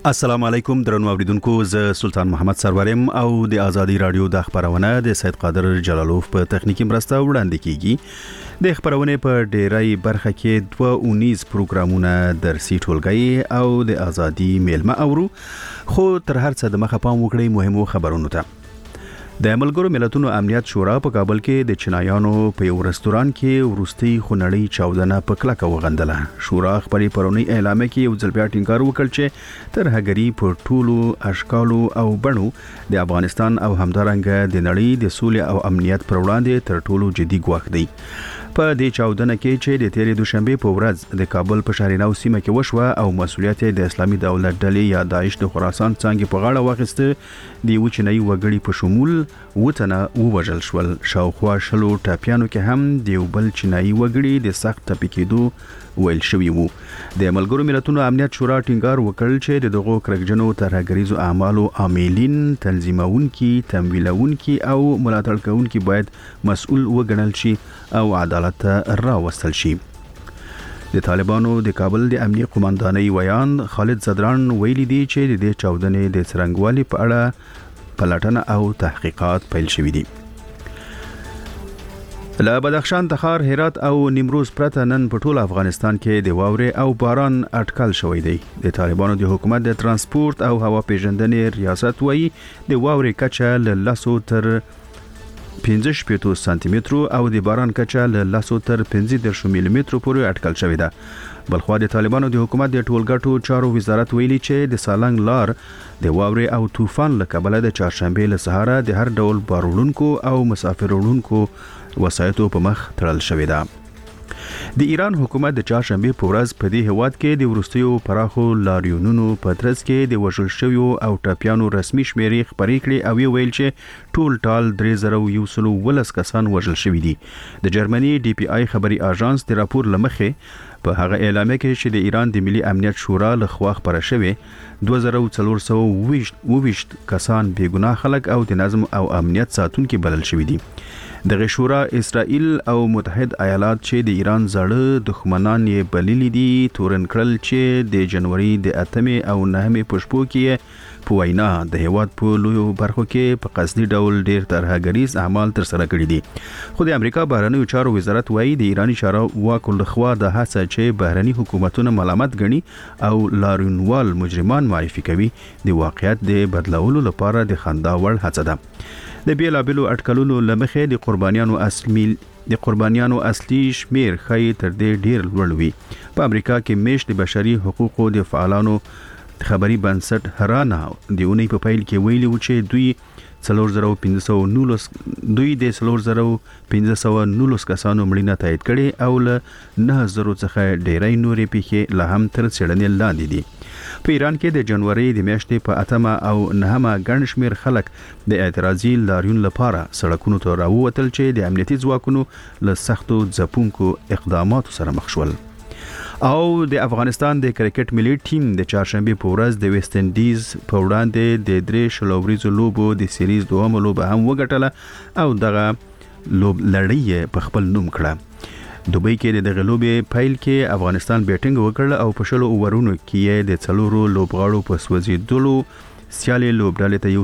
السلام علیکم درنو اوریدونکو، زه سلطان محمد سرورم او د ازادي رادیو د خبرونه د سید قادر جلالوف په تخنیکی مرسته وړاندې کیږي. د خبرونه په ډیری برخه کې 219 پروګرامونه درسي ټولګي او د ازادي میلمه اورو، خو تر هر څه د مخه پام وکړئ مهمو خبرونو ته. د ملګرو ملتونو امنیت شورا په کابل کې د چینایانو په یو رستوران کې ورستي خونړی چاودنه په کلکه وغندله. شورا خپل پرونی اعلامیه کې یو ځل بیا ټینګار وکړ چې ترهګری په ټولو اشکالو او بڼو د افغانستان او همدارنګه د نړۍ د سولې او امنیت پر وړاندې تر ټولو جدي ګواښ دی. په دې چاودنه کې چې د تیرې دوشنبه په ورځ د کابل په شهرینو سیمه کې وشوه او مسؤلیت د اسلامي دولت ډلې یا داعش د خراسان څنګه په غاړه واخیسته، د وچنۍ وګړي په شمول وتنه ووژل شول. شاوخوا شلو ټاپیانو کې هم د یو بل چینایي وګړي د سخت ټپي کېدو ویل شوی وو. د ملګرو ملتونو امنیت شورا ټینګار وکړ چې د دغو کرکجنو ترهګریزو اعمالو عاملین، تنظیمونکي، تمویلونکي او ملاتړ کوونکي باید مسؤل وګڼل شي او عدالت ته راوستل شي. د طالبانو د کابل د امنیه قوماندانۍ ویان خالد زدران ویلي دی چې د دې چاودنې د څرنګوالي په اړه پلټنه او تحقیقات پیل شوي دي. له بدخشان، تخار، هرات او نیمروز پرته نن په ټول افغانستان کې د واورې او باران اټکل شوی دی. د طالبانو د حکومت د ترانسپورت او هوا پیژندنې ریاست وایي د واورې کچه له 10 تر 15 سانتي مترو او د باران کچه له 10 تر 15 ملي مترو پورې اټکل شوې ده. بلخوا د طالبانو د حکومت د ټولګټو چارو وزارت ویلي چې د سالنګ لار د واورې او طوفان له کبله د چهارشنبه له سهاره د هر ډول باروړونکو او مسافر وړونکو وسایطو په مخ تړل شوې ده. د ایران حکومت د چهارشنبه په ورځ په دې هیواد کې د وروستیو پراخو لاریونونو په ترڅ کې د وژل شویو او ټاپیانو رسمي شمیرې خپرې کړې او ویل چې ټول ټال 3112 کسان وژل شوي دي. د جرمني ډي پی آی خبري اژانس د راپور لمخې په هغه اعلامیه کې چې د ایران د ملي امنیت شورا لخوا خبره شوې 2420 کسان بېګناه خلک او د نظم او امنیت ساتونکي بلل شوي دي. دغه شورا اسرائیل او متحد ایالات چې د ایران زړه دښمنان یې بللي دي تورن کړل چې د جنوري د 8 او 9 پښپو کې په وینا د هیواد په لویو برخو کې په قصدي ډول ډیر ترهګریز اعمال تر سره کړي دي. خو د امریکا بهرنیو چارو وزارت وایي د ایرانی چارواکو لخوا د هڅه چې بهرني حکومتونه ملامت ګڼي او لاریونوال مجرمان معرفي کوي د واقعیت د بدلولو لپاره د خندا وړ هڅه ده. د بیلابیلو اټکلونو لمخې د قربانیانو اصلي شمیر خی تر دې ډیر لوړ وي. په امریکا کې میش د بشري حقوقو د فعالانو خبري بنسټ هرانا د اونۍ په پیل کې ویلي و چې دوی د 4519 کسانو مړینه تایید کړي او له 9000 څخه ډیری نورې پیښې لا هم تر څېړنې لاندې دي. په ایران کې د جنوري د میاشتې په 8 او 9 ګڼ شمیر خلک د اعتراضي لاریون لپاره سړکونو ته راووتل چې د امنیتي ځواکونو له سختو ځپونکو اقداماتو سره مخ شول. او د افغانستان د کرکټ ملي ټیم د چهارشنبه په ورځ د ویسټ انډیز په وړاندې د 3 شلوریزو لوبو د سیریز دومره لوبه هم وګټله او دغه لوب لړۍ په خپل نوم کړه. دوبۍ کې د دغه لوبې پیل کې افغانستان بیټینګ وکړ او په شلو اوورونو کې د 4 لوبغاړو په سوځېدلو سیالي لوبډلې ته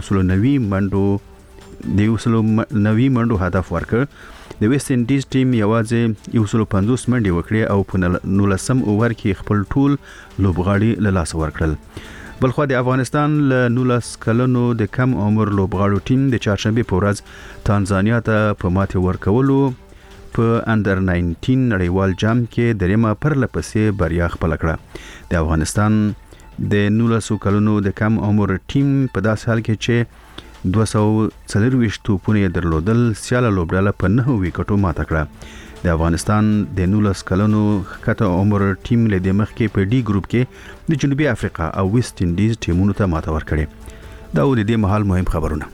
190 منډو هدف ورکړ. د ویسټ انډیز ټیم یوازې 150 منډې وکړې او په 19 اوور کې خپل ټول لوبغاړي له لاسه ورکړل. بلخو د افغانستان له 19 کلونو د کم عمر لوبغاړو ټیم د چهارشنبه په ورځ تانزانیا ته په ماتې ورکولو په انډر 19 نړیوال جام کې دریمه پرلپسې بریا خپل کړه. د افغانستان د 19 کلونو د کم عمر ټیم په داس حال کې چې 240 توپونه درلودل سیاله لوبډاله په 9 وکټو ماته کړه. د افغانستان د 19 کلونو ښکته عمر ټیم له د مخ کې په ډي ګروپ کې د جنوبي افریقا او ویسټ انډیز ټیمونو ته ماته ورکړه. دا د دې مهال مهم خبرونه.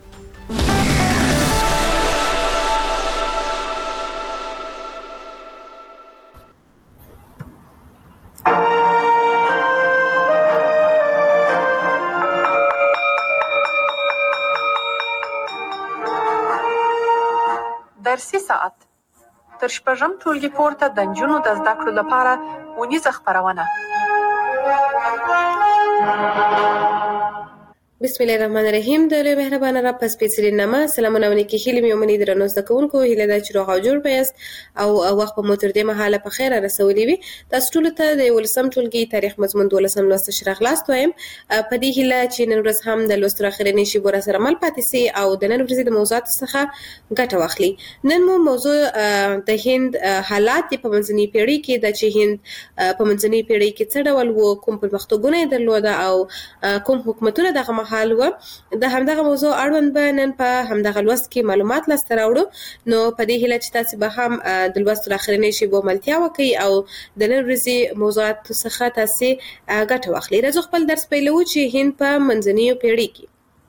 درسي ساعت تر شپږم ټولګي پورته د نجونو د زده کړو لپاره ونیزه خپرونه. بسم الله الرحمن الرحیم. د لوی مهربان رب پس پیڅلې نامه سلامونه ونکي هیله مې ومني درنو زده کوونکو هیله ده چې روغ او جوړ پیاست او وخت په مو تر دې مهاله په خیر رسولي وي. تاسو ټول ته د 11م ټولګي تاریخ مضمون 12 لوست شرح خلاص وایم. په دې هیله چې نن ورځ هم د لوست اخرنی شی بور سره مل پاتې سي او د نن ورځې د موضوعات څخه ګټه واخلي. نن مو موضوع د هند حالات په منځنۍ پیړۍ کې د چې هند په منځنۍ پیړۍ کې څه ډول وو، کوم پرمختګونه درلوده او کوم حکومتونه دغه حال و. د همدغه موضوع اړوند به نن په همدغه لوست کې معلومات لاسته راوړو. نو په دې هیله چې تاسو به هم د لوست اخرنی شی به ملتیا وکړي او د نن ورځې موضوعات څخه تاسو ګټه واخلئ. راځو خپل درس پیلو چې هند په منځنۍ پیړۍ کې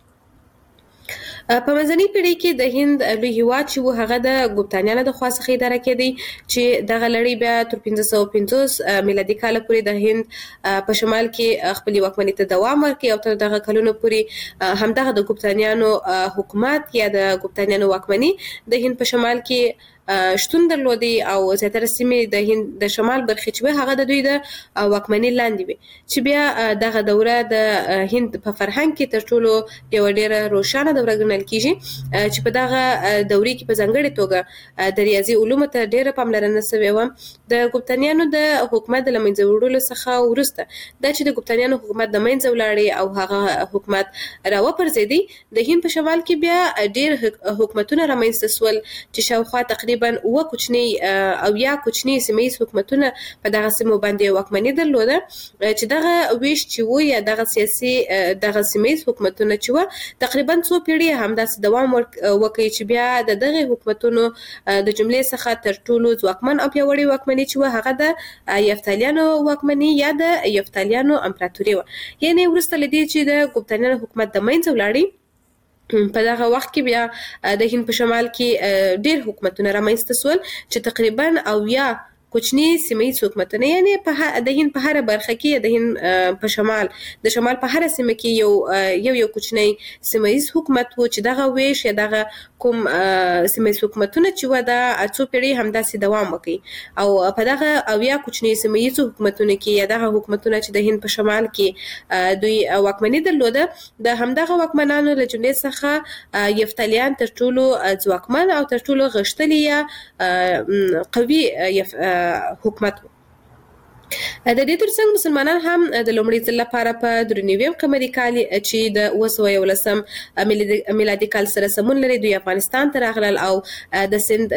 په منځنۍ پیړۍ کې د هند لوی هیواد چې و هغه د ګوپتانیانو د خوا څخه اداره کېدی چې دغه لړۍ بیا تر 1550 میلادي کال پورې د هند په شمال کې خپل واکمنۍ ته دوام ورکړي او تر دغه کلونو پورې همدغه د ګوپتانیانو حکومت یا د ګوپتانیانو واکمنۍ د هند په شمال کې شتون درلودي او زیاتره سیمې د هند د شمال برخې چې هغه د دوی د واکمنۍ لاندې وي، چې بیا دغه دوره د هند په فرهنګ کې تر ټولو یو ډیره روښانه دوره ګڼل کیږي چې په دغه دورې کې په ځانګړې توګه د ریاضي علومو ته ډیره پاملرنه شوې و. د ګوپتانیانو د حکومت د لمنځه وړلو څخه وروسته دا چې د ګوپتانیانو حکومت د منځه ولاړې او هغه حکومت راوپرځېدی، د هند په شمال کې بیا ډیر حکومتونه رامنځته شول چې شاوخوا تقریبا و کوچنی او یا کوچنی سیمه‌ایز حکومتونه په دغه سیمو باندې واکمنۍ درلوده چې دغه ویش چې و یا دغه سیاسي دغه سیمه‌ایز حکومتونه چې و تقریبا څو پیړۍ همداسې دوام وکړي چې بیا د دغه حکومتونو د جملې څخه تر ټولو ځواکمن او پیاوړی واکمنۍ چې و هغه د یفتالیانو واکمنۍ یا د یفتالیانو امپراتوري و. یعنی ورسته لدی چې د ګوپتانیانو حکومت د منځه ولاړی په دغه وخت کې بیا د هند په شمال کې ډېر حکومتونه رامنځته شول چې تقریبا او یا کوچنی سیمه‌ایز حکومتونه، یعنی په د هند په هر برخه کې د هند په شمال د شمال په هر سیمه کې یو کوچنی سیمه‌ایز حکومت و چې دغه ویش یا دغه کوم سیمه‌ایز حکومتونه چې و د څو پیړۍ همداسې دوام وکړي او په دغه او یا کوچنی سیمه‌ایز حکومتونه کې یا دغه حکومتونه چې د هند په شمال کې دوی واکمنۍ درلوده، د همدغه واکمنانو له جملې څخه یفتالیان تر ټولو ځواکمن او تر ټولو غښتلي یا قوي حکومت و. د دې ترڅنګ مسلمانان هم د لومړي ځل لپاره په 93 قمري کال چې د 911 میلادي کال سره سمون لري دوی افغانستان ته راغلل او د سند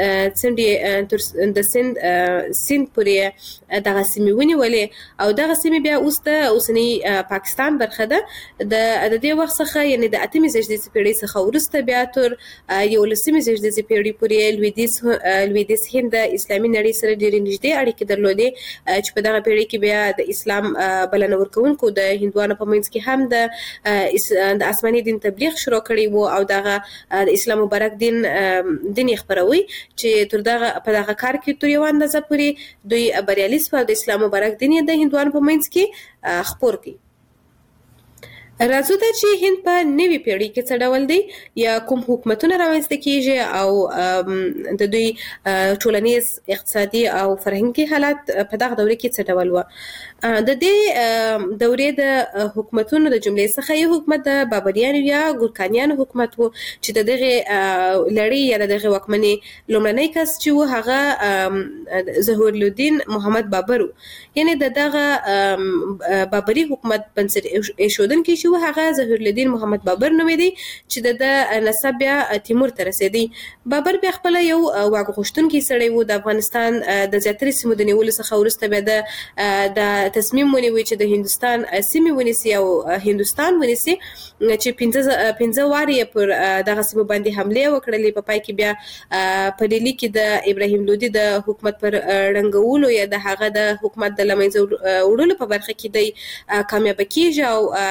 پورې دغه سیمې ونیولې او دغه سیمې بیا اوس د اوسنی پاکستان برخه ده. د دې وخت څخه یعنی د 8مې زیږدیزې پیړۍ څخه وروسته بیا تر 11مې زیږدیزې پیړۍ پورې لویدیځ هند د اسلامي نړۍ سره ډېرې نږدې اړیکې درلودې چې په دغه پیړۍ کې بیا د اسلام بلنه ورکوونکو د هندوانو په منځ کې هم د آسماني دین تبلیغ شروع کړی وو او دغه د اسلام مبارک دین یې خپروي چې تر دغه په دغه کار کې تر یو اندازه پورې دوی بریالي شول د اسلام مبارک دین د هندوانو په منځ کې خپور کړي. راځو ته چې هند په نوي پیړۍ کې څه ډول دی یا کوم حکومتونه رامنځته کیږي او د دوی ټولنیز اقتصادي او فرهنګي حالات په دغه دوره کې څه ډول و. د دې دورې د حکومتونو د جملې څخه یو حکومت د بابریانو یا ګورکانیانو حکومت و چې د دغه لړۍ یا دغه واکمنۍ لومړنی کس چې و هغه ظهورالدین محمد بابر و. یعنی دغه بابری حکومت بنسټ ایښودونکی چې و هغه ظهورالدین محمد بابر نومېدی چې د نسب بیا تیمور ته رسېدی. بابر بیا خپل یو واک غوښتونکی سړی و. د افغانستان د زیاترې سیمو د نیولو څخه وروسته بیا د تصمیم ونیوي چې د هندوستان سیمې ونیسي او هندوستان ونیسي چې 15 وارې پر دغه سیمو باندې حمله وکړلې. په پای کې بیا په ډیلی کې د ابراهیم لودي د حکومت پر ړنګولو یا د هغه د حکومت د لمنځه وړلو په برخه کې د کامیاب کیږي او هغه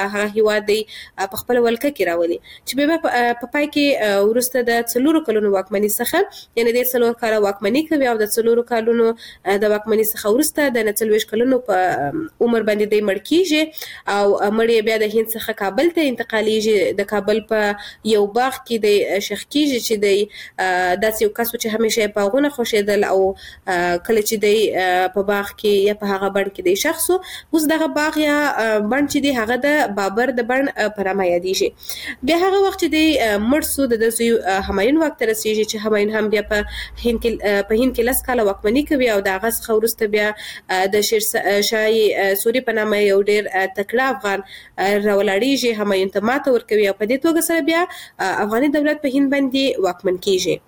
هیواد دی په خپل ولکه کې راولي چې به په پای کې ورسته د 4 کلونو واکمنۍ څخه یعنی د 4 کال واکمنۍ کوي او د 4 کلونو د واکمنۍ څخه ورسته د 40 کلونو په عمر باندې د مړ کیږي او مړ بیا د هند څخه کابل ته انتقالیږي د کابل په یو باغ کې د شیخ کیږي چې د داسې یو کس چې همیشه په غونه خوشیدل او کله چې د په باغ کې یا په هغه بڼ کې د شخصو اوس دغه باغ یا بڼ چې دی هغه د بابر د بڼ په نامه یادېږي بیا هغه وخت چې د مرسو د زوی همایون واک ته رسیږي چې همایون هم بیا په هند کې 10 کاله واکمنۍ کوي او د هغه څخه وروسته بیا د شیر شاه سوري په نامه یو ډېر تکړه افغان راولاړېږي همایون ته ماته ورکوي او په دې توګه سره بیا افغاني دولت په هند باندې واکمن کیږي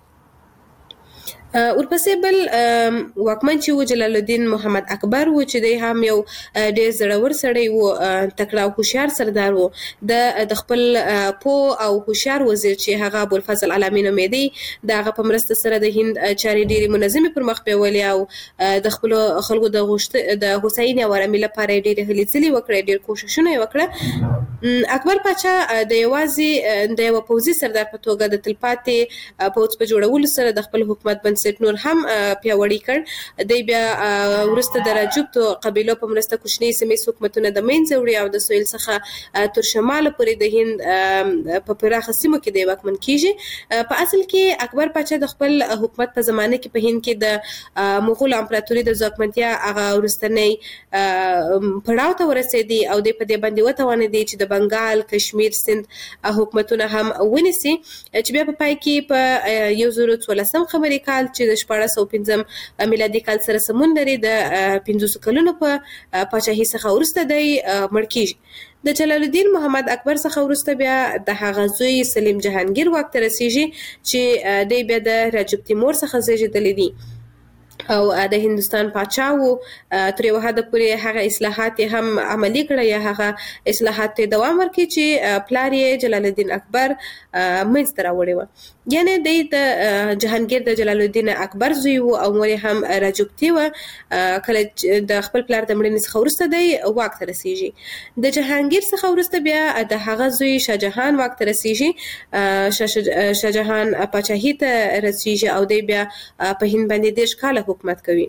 ورپسې بل واکمن چې و جلال الدین محمد اکبر و چې دی هم یو ډېر زړور سړی و تکړه او هوښیار سردار و د خپل پو او هوښیار وزیر چې هغه ابوالفضل علامي نومېدی د هغه په مرسته سره د هند چارې ډېرې منظمې پر مخ بیولې او د خپلو خلکو د هوساینې او ارامۍ لپاره یې ډېرې هلې ځلې وکړې ډېر کوښښونه یې وکړه اکبر پاچا د یوازې د یو پوځي سردار په توګه د تلپاتې پوځ په جوړولو سره د خپل حکومت بنسټ نور هم پیاوړی کړ دی بیا ورسته د راجپتو قبیلو په مرسته کوچني سیمې حکومتونه د منځه وړي او د سویل څخه تر شمال پورې د هند په پراخه سیمو کې د واکمن کیږي په اصل کې اکبر پاچا د خپل حکومت په زمانه کې په هند کې د مغول امپراتوري د ځواکمنتیا هغه ورستنی پړاو ته ورسېدي او د په دې باندې وتوانېدي چې د بنگال کشمیر سند حکومتونه هم ونیسي چې بیا په پای کې په 2014 خبري کال چې د 1415 میلادي کال سره سمون لري د 15 کلونو په پاچاهي څخه ورسته دی مړ کیږي د جلال الدین محمد اکبر څخه ورسته بیا د هغه زوی سلیم جهانگیر واک ته رسیږي چې دی بیا د راجب تیمور څخه زیږیدلی دی او د هندستان پاچا و تر یو حد پورې هغه اصلاحات هم عملی کړه یا هغه اصلاحات ته دوام ورکړي چې پلار یې جلال الدین اکبر منځته راوړی و یعنی د جهانگیر د جلال الدین اکبر زوی و او مور هم راجپتی و کله د خپل پلار د مړینې څخه وروسته دی واک ته رسیږي د جهانگیر څخه وروسته بیا د هغه زوی شاه جهان واک ته رسیږي شاه جهان پاچاهي ته رسیږي او دی بیا په هند باندې 10 کاله حکومت کوي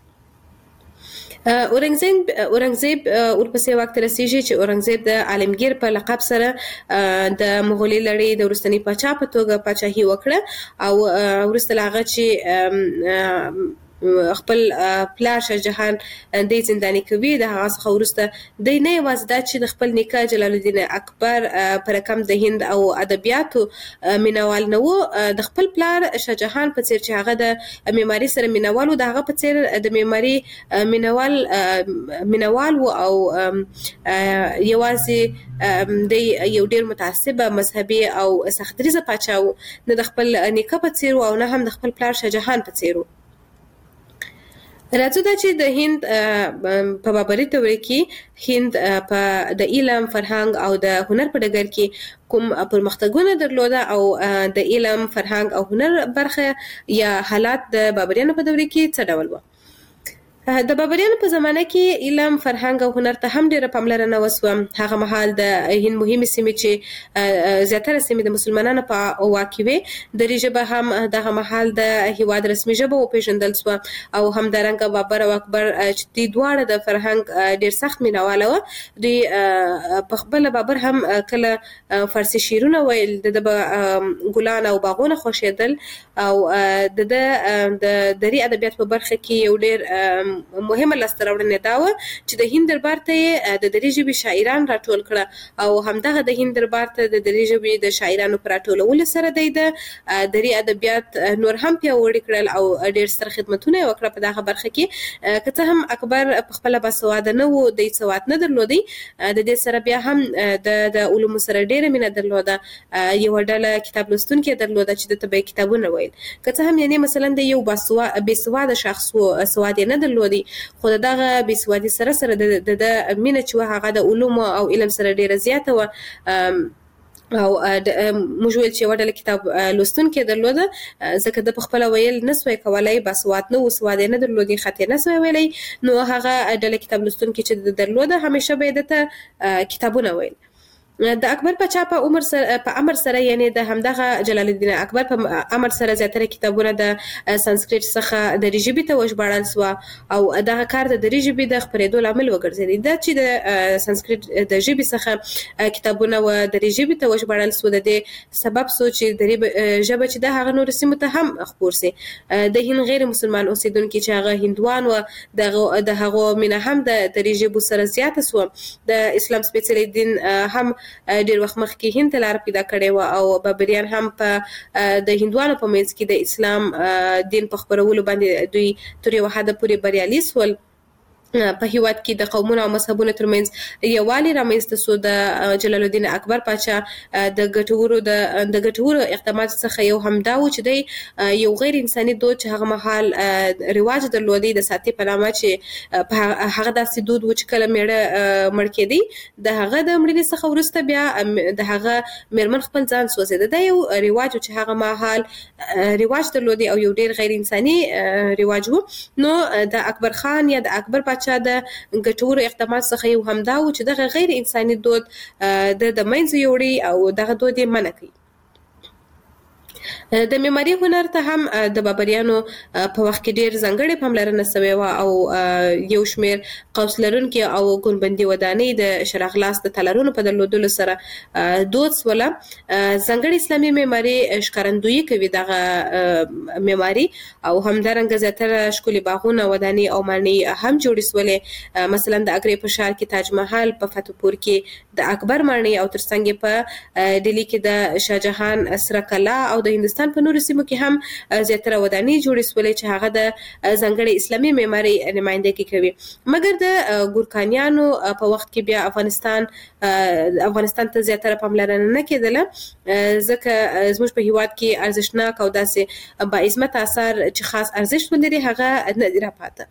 اورنګزیب ورپسې واک ته رسیږي چې اورنګزیب د عالمگیر په لقب سره د مغولي لړۍ د وروستني پاچا په توګه پاچاهي وکړه او وروسته له هغه چې خپل پلار شاه جهان د زنداني کوي د هغه څخه وروسته د نه یوازې دا چې د خپل نیکه جلال الدین اکبر پر کم د هند او ادبیاتو مینوال نه و د خپل پلار شاه جهان په څیر چې هغه د معماري سره مینوال و د هغه په څیر د معماري مینوال و او یوازې د یو ډیر متعصب مذهبي او سختدریزه پاچا و نه د خپل نیکه په څیر او نه هم د خپل پلار شاه جهان په څیر راځو دا چې د هند په بابري دورې کې هند په د علم فرهنګ او د هنر په ډګر کې کوم پرمختګونه درلوده او د علم فرهنګ او هنر برخه یا حالات د بابریانو په دورې کې څه ډول و د بابریانو په زمانه کې علم فرهنګ او هنر ته هم ډیره پاملرنه وسوه هغه مهال د هند مهمه سیمې چې زیاتره سیمې د مسلمانانو په واک کې وي د ژبه هم دغه مهال د هیواد رسمي ژبه او پیژندل سو او هم د رنګ بابر او اکبر چې د دواړه د فرهنګ ډیر سخت مینواله و د خپل بابر هم کله فارسی شعرونه ویل د ګلان او باغونه خوشیدل او د دری ادبیات په برخه کې یو ډیر مهمه لاسته دا و چې د هند دربار ته د دری ژبې شاعران راټول کړه او همدغه د هند دربار ته د دری ژبې د شاعرانو پر راټولولو سره د دری ادبیات نور هم پیاوړي کړل او ډېر ستر خدمتونه وکړه په دغه برخه کې که هم اکبر په خپل باسواده نه و د سواد نه درلودي د دې سره بیا هم د علوم سره ډېر مینه درلوده یو ډله کتاب لوستونکي درلوده چې د طبي کتابونه ویل که هم یعنی مثلا د یو باسواده شخص و سواد نه درلودي خو دغه بسوادي سره د مینه چې هغه د علوم او علم سره ډیره زیاته و او موږ ویل چې وړل کتاب لوستونکي درلوده ځکه د خپل ویل نسوي کولای بسواد نه وسواد نه درلودي خاطر نسوي ویلي نو هغه د کتاب لوستونکي چې درلوده همیشه به د کتابونه ویل د اکبر پاچا په امر سره یعنی د همدغه جلال الدین اکبر په امر سره زیاتره کتابونه د سانسکریت څخه د ژبې ته وژباړل شو او دغه کار د ژبې د خپرېدو لامل وګرځېد. دا چې د سانسکریت د ژبې څخه کتابونه و د ژبې ته وژباړل شو د دې سبب سو چې د ژبه چې د هغه نور سیمو ته هم خپور سي. د هند غیر مسلمان اوسیدونکو چې هغه هندوان و د هغه مینه هم د ژبو سره زیاته سو. د اسلام سپیڅلی دین هم ډیر وخت مخکې هند ته لار پیدا کړې و او بابریان هم په د هندوانو په منځ کې د اسلام دین په خپرولو باندې دوی تر یو حد پورې بریالي سول. په هیواد کې د قومونو او مذهبونو ترمنځ یووالی رامنځته سو. د جلال الدین اکبر پاچا د ګټورو اقدامات څخه یو هم دا و چې د یو غیر انساني دود چې هغه مهال رواج درلودي د ساتي په نامه چې په هغه داسې دود و چې کله میړه مړ کېدی د هغه د مړینې څخه وروسته بیا د هغه میرمن خپل ځان سوځېده. دا یو رواج چې هغه مهال رواج درلودي او یو ډیر غیر انساني رواج و. نو د اکبر خان یا د اکبر پاچا د ګټورو اقدامات څخه یو هم دا و چې دغه غیر انساني دود د منځ یوړي او دغه دود یې منع کړي. د معماري هنر ته هم د بابریانو په وخت کې ډیر ځانګړې پاملرنه شوې و او یو شمیر قوس لرونکي او ګنبندي ودانۍ د شرغلاس د تالارونو په درلودلو سره دود سوله. ځانګړې اسلامي معماري ښکارندویي کوي دغه معماري او همدارنګه زیاتره ښکلي باغونه ودانۍ او ماڼۍ هم جوړې سولې. مثلا د اګرې په ښار کې تاج محل، په فتح پور کې د اکبر ماڼۍ او ترڅنګ په ډیلی کې د شاهجهان سره کلا او د هندستان په نورو سیمو کې هم زیاتره ودانۍ جوړې سولې چې هغه د ځانګړې اسلامي معماري نمائندګي کوي. مګر د ګورکانیانو په وخت کې بیا افغانستان ته زیاتره پاملرنه نه کېدله ځکه زموږ په هیواد کې ارزښتناک او داسې با عظمت آثار چې خاص ارزښت ولري هغه نه دي راپاته.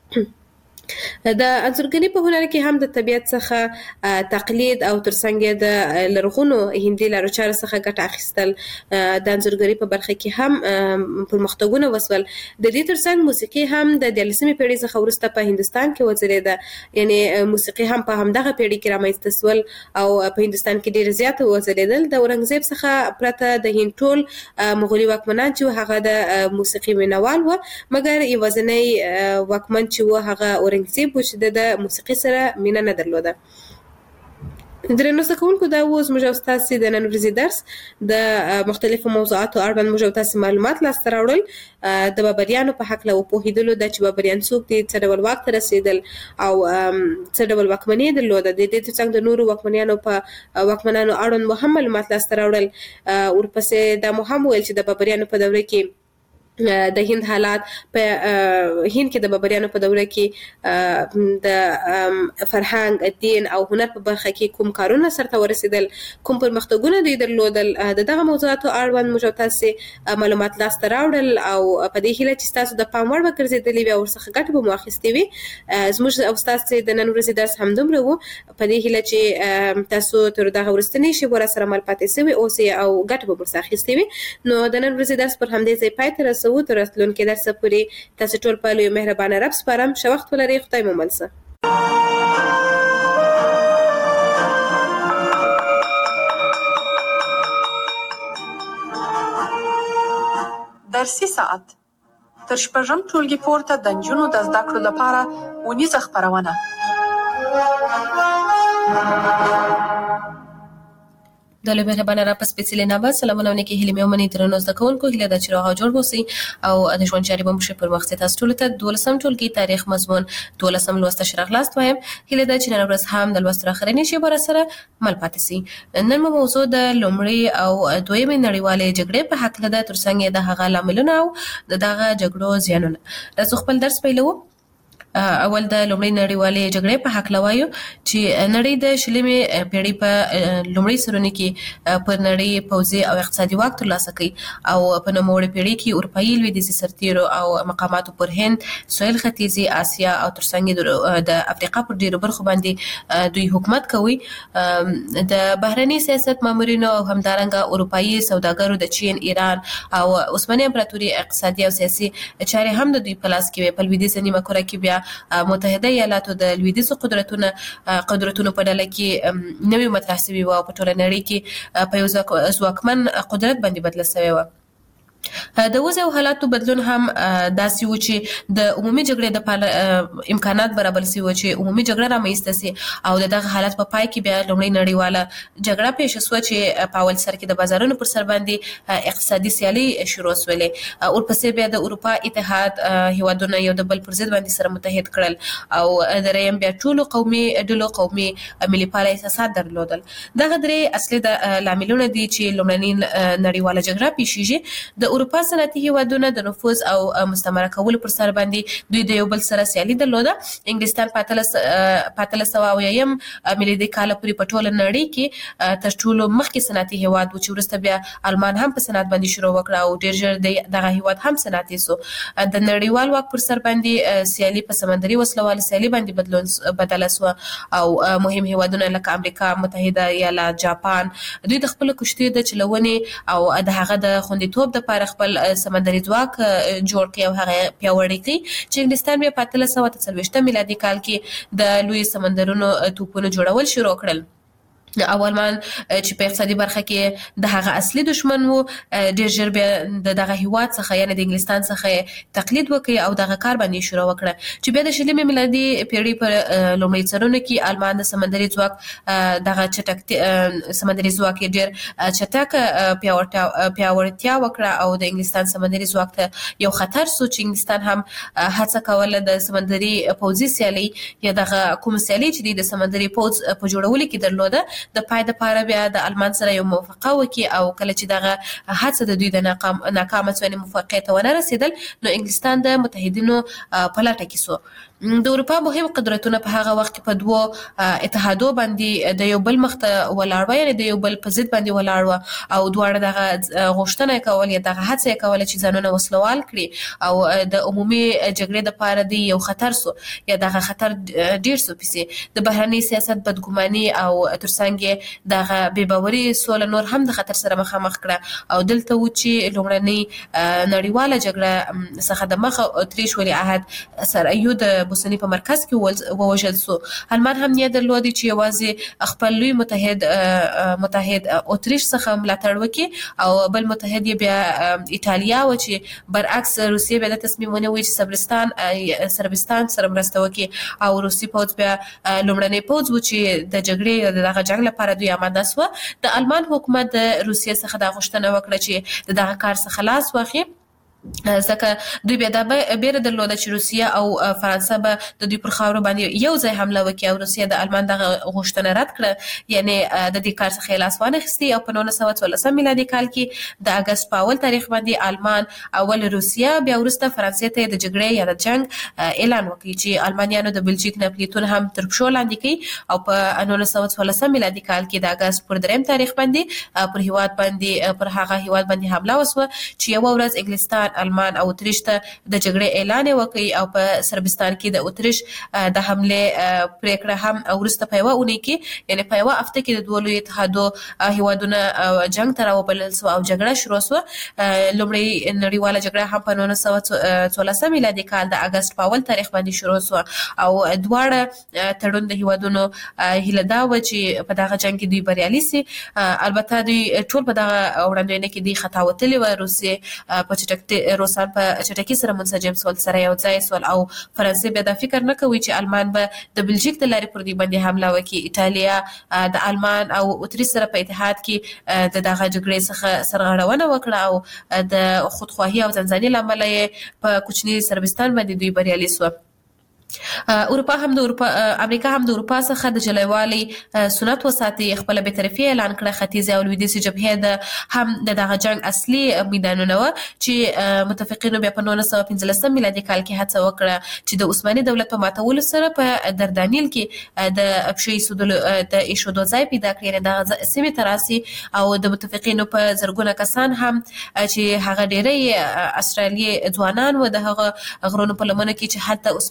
د انځورګرۍ په هنر کې هم د طبیعت څخه تقلید او ترڅنګ د لرغونو هندي لارو چارو څخه ګټه اخیستل د انځورګرۍ په برخه کې هم پرمختګونه وسول. د دې ترڅنګ موسیقي هم د 14مې پیړۍ څخه وروسته په هندستان کې وځلېده. یعنی موسیقي هم په همدغه پیړۍ کې رامنځته سول او په هندستان کې ډیر زیات وځلېدل. د اورنګزیب څخه پرته د هند ټول مغولي واکمنان چې هغه د موسیقي مینوال و، مګر یوازینی واکمن چې و هغه اورنګزیب و چې د موسیقي سره مینه نه درلوده. درنو زده کوونکو دا و زموږ او ستاسې د نن ورځې درس د مختلفو موضوعاتو اړوند موږ او تاسې معلومات لاسته راوړل. د بابریانو په هکله وپوهېدلو ده چې بابریان څوک دي، څه ډول واک ته رسېدل او څه ډول واکمني یې درلوده. د دې ترڅنګ د نورو واکمنانو اړوند مو هم معلومات لاسته راوړل. ورپسې دا مو هم ویل چې د بابریانو په دوره کې د هند حالات په هند کې د بابریانو په دوره کې د فرهنګ، دین او هنر په برخه کې کوم کارونه سرته ورسېدل، کوم پرمختګونه دوی درلودل. دغه موضوعاتو اړوند موږ تاسو معلومات لاسته راوړل او په دې هیله چې تاسو د پام وړ وګرځېدلې وي او ورڅخه ګټه به مو اخیستې وي. زموږ او تاسو د نن ورځې درس همدومره و. په دې هیله چې تاسو تر دغه وروستنۍ شېبو راسره مل پاتې سوي اوسئ او ګټه به مو ورڅخه اخیستې وي. نو د نن ورځې درس پر همدې ځای پای ته رسوو. تر راتلونکي درسه پورې تاسو ټول په لوی مهربانه رب سپارم. ښه وخت ولرئ. خدای مو مل شه. درسي ساعت تر شپږم ټولګي پورته د نجونو د زده کړو لپاره ونیزه خپرونه. د لوی مهربانه را په سپېڅلې نامه سلامونه ونکي هیلې مې ومنئ. درنو زده کوونکو هیله ده چې روغ جوړ اوسئ او د ژوند چارې به مو ښې پر مخ ځي. تاسو ټولو ته 12م ټولګي تاریخ مضمون 12م لوست شرغلاست وایم. هیله ده چې نن ورځ هم د لوست راخرینې شیبه راسره مل پاتې سي. نن مو موضوع د لومړۍ او دویمې نړیوالې جګړې په هکله ده، ترڅنګ د هغه لاملونه او د دغه جګړو زیانونه. تاسو خپل درس پیلوو. اول د لومړۍ نړیوالې جګړې په هکله وایو چې نړۍ د 20مې پیړۍ په لومړۍ سرونه کې پر نړۍ پوځي او اقتصادي واک ترلاسه کړ او په نوموړې پیړۍ کې اروپایي لویدیځي سرتیرو او مقاماتو پر هند، سویل ختیځي اسیا او ترڅنګ د افریقا پر ډیرو برخو باندې دوی حکومت کوي. د بهرني سیاست مامورینو او همدارنګه اروپایي سوداګرو د چین، ایران او عثماني امپراتوري اقتصادي او سیاسي چارې هم د دوی په لاس کې وې. په لویدیځه نیمه کره کې بیا متحده ایالاتو د لویدیځ قدرتونو په ډله کې نوې مطرح شوې و او په ټوله نړۍ کې په یو ځواکمن قدرت باندې بدله شوې و. د وضع او حالاتو بدلون هم داسې و چې د عمومي جګړې د امکانات برابر شي و چې عمومي جګړه رامنځته شي او دغه حالت په پای کې بیا لومړی نړیواله جګړه پیښ شوه چې په اول سر کې د بازارونو پر سر باندې اقتصادي سیالي شروع شولې او ورپسې بیا د اروپا اتحاد هیوادونه یو د بل پر ضد باندې سره متحد کړل او دریم بیا ټولو قومي ډلو قومي ملي پاله احساسات درلودل. دغه درې اصلي د لاملونه دي چې لومړنۍ نړیواله جګړه پیښیږي. د اروپا صنعتي هیوادونه د نفوذ او مستعمره کولو پر سر باندې دوی د یو بل سره سیالي درلوده. انګلستان په 1870 میلادي کال پورې په ټوله نړۍ کې تر ټولو مخکې صنعتي هیواد و چې وروسته بیا آلمان هم په صنعت باندې شروع وکړه او ډېر ژر دغه هیواد هم صنعتي سو. د نړیوال واک پر سر باندې سیالي په سمندري وسلوال سیالي باندې بدله سو او مهم هیوادونه لکه امریکا متحده ایالات، جاپان دوی د خپل کشتۍ د چلونې او د هغه د خوندیتوب د لپاره خپل سمندري ځواک جوړ کړي او هغه پیاوړی کړي چې انګلستان بیا په 1840 میلادي کال کې د لوی سمندرونو توپونو جوړول شروع کړل. او آلمان چې په اقتصادي برخه کې د هغه اصلي دشمن وو ډېر ژر بیا دغه هیواد څخه یعنی د انګلستان څخه تقلید وکړي او دغه کار باندې شروع وکړه چې بیا د شلمې میلادي پیړۍ په لومړي څرونو کې آلمان د سمندري ځواک دغه چټک سمندري ځواک ډېر چټک پیاوړتیا وکړه او د انګلستان سمندري ځواک ته یو خطر سو چې انګلستان هم هڅه کوله د سمندري پوځي سیالي یا دغه کوم سیالي چې د سمندري پوځ په جوړولو کې درلوده د پای د پاره بیا د آلمان سره یو موافقه وکړي او کله چې دغه هڅه د دوی د ناکامه څونې موافقې ته ونه رسیدل نو انګلستان د متحدینو په لټه کې سو. د اروپا مهم قدرتونه په هغه وخت کې په دوه اتحادو باندې د یو بل مخ ته ولاړ و یعنی د یو بل په ضد باندې ولاړ و او دواړه دغه غوښتنه کول یا دغه هڅه کول چې ځانونه وسلوال کړي او د عمومي جګړې د پاره دی یو خطر سو یا دغه خطر ډیر سو پسې د بهرنی سیاست بدګماني او ترڅنګ دغه بې باوري سول نور هم د خطر سره مخامخ کړه او دلته و چې لومړنۍ نړیواله جګړه څخه د مخ اتریش ولی عهد سره یو د بوسنی په مرکز کې ووژل سو. آلمان هم نیت درلودي چې یوازې خپل لوی متحد اتریش څخه ملاتړ وکړي او بل متحد بیا ایتالیا و چې برعکس روسیه بیا د تصمیم ونیوي چې صربستان سره مرسته وکړي او روسي پوځ بیا لومړنی پوځ و چې د جګړې دغه جنگ لپاره دوی آماده سو. د آلمان حکومت د روسیې څخه د غوښتنه وکړه چې دغه کار څخه خلاص واخلي ځکه دوی بیا د بیره درلوده چې روسیه او فرانسه به د دوی پر خاورو باندې یو ځای حمله وکړي او روسیه د آلمان دغه غوښتنه رد کړه یعنی د دې کار څخه لاس وانخیستي او په 1914 میلادي کال کې د اگست په اول تاریخ باندې آلمان اول روسیه بیا وروسته فرانسې ته د جګړې یا د جنگ اعلان وکړي چې آلمانیانو د بلجیک ناپلیتون هم تر پښو لاندې کړي او په 1914 میلادي کال کې د اگست پر 3 تاریخ باندې پر هغه هیواد باندې حمله وسوه چې یو ورځ انګلستان آلمان او اتریش ته د جګړې اعلان وکړي او په صربستان کې د اتریش د حمله پریکړه هم ورسته په یوه اونۍ کې یعنی په یوه هفته کې د دوه لوی اتحادو هیوادونه جنگ ته راوبلل سو او جګړه شروع سو. لومړی نړیواله جګړه هم په 1914 میلادي کال د اگست په اول تاریخ باندې شروع سو او دواړه تړون د هیوادونو هیله دا و چې په دغه جنگ کې دوی بریالي سي. البته دوی ټول په دغه وړاندوینه کې دی خطا وتلی و روسیې په روسان په چټکۍ سره منسجم سول سره یو ځای سول او فرانسې بیا دا فکر نه کوي چې آلمان به د بلجیک د لارې پر دوی باندې حمله وکړي. ایتالیا د آلمان او اتریش سره په اتحاد کې د دغه جګړې څخه سرغړونه وکړه او د خودخواهي او ځانځاني له امله یې په کوچني صربستان باندې دوی بریالي سو. امریکا هم د اروپا څخه د جلایوالي سنت وساتي خپل به طرفي اعلان کړه. ختیځ او لویدیځ جبهه د هم دغه جنگ اصلي میدانونه و چې متفقینو بیا په 1915 میلادي کال کې هڅه وکړه چې د عثماني دولت په ماتولو سره په دردانیل کې د ابشي د ایشودو ځای پیدا کړي د سیمې تراسي او د متفقینو په زرګونه کسان هم چې هغه ډېری استرالیي ځوانان و د هغه غرونو په لمنه کې چې حتی عثماني ترکان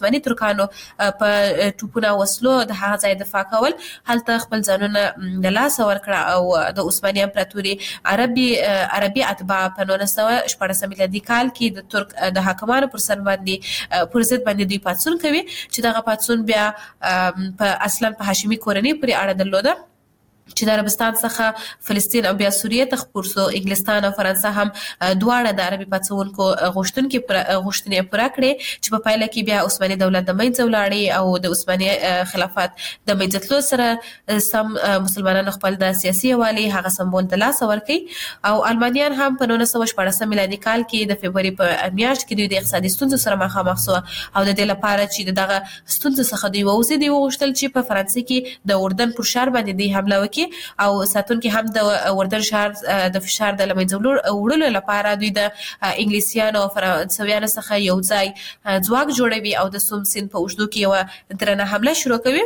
کسانو په ټوپونه وسلو د هغه ځای دفاع کول، هلته خپل ځانونه د لاس ورکړه او د عثماني امپراتوري عربي اتباع په 1914 میلادي کال کې د ترک د حاکمانو پر ضد باندې دوی پاڅون کوي چې دغه پاڅون بیا په اصلا په هاشمي کورنۍ پورې اړه درلوده چې د عربستان څخه فلسطین او بیا سوریه ته خپور سو. انګلستان او فرانسه هم دواړه د عربي پاڅونکو غوښتنې پوره کړې چې په پایله کې بیا عثماني دولت د منځه ولاړې او د عثماني خلافت د منځه تلو سره سم مسلمانانو خپل د سیاسي یووالي هغه سمبول د لاس ورکړي او المانیان هم په 1914 میلادي کال کې د فبرवरी په میاشت کې دوی د اقتصادي ستونزو سره مخامخ شو او د دې لپاره چې دغه ستونزو څخه دوی ووځي، دوی وغوښتل چې په فرانسې کې د اردن پر شهر باندې دوی حمله وکړي او ساتونکي هم د اردن شهر د فشار د لمنځه وړلو لپاره دوی د انګلیسیانو او فرانسویانو څخه یو ځای ځواک جوړوي او د سوم سیند په اوږدو کې یو درنه حمله شروع کوي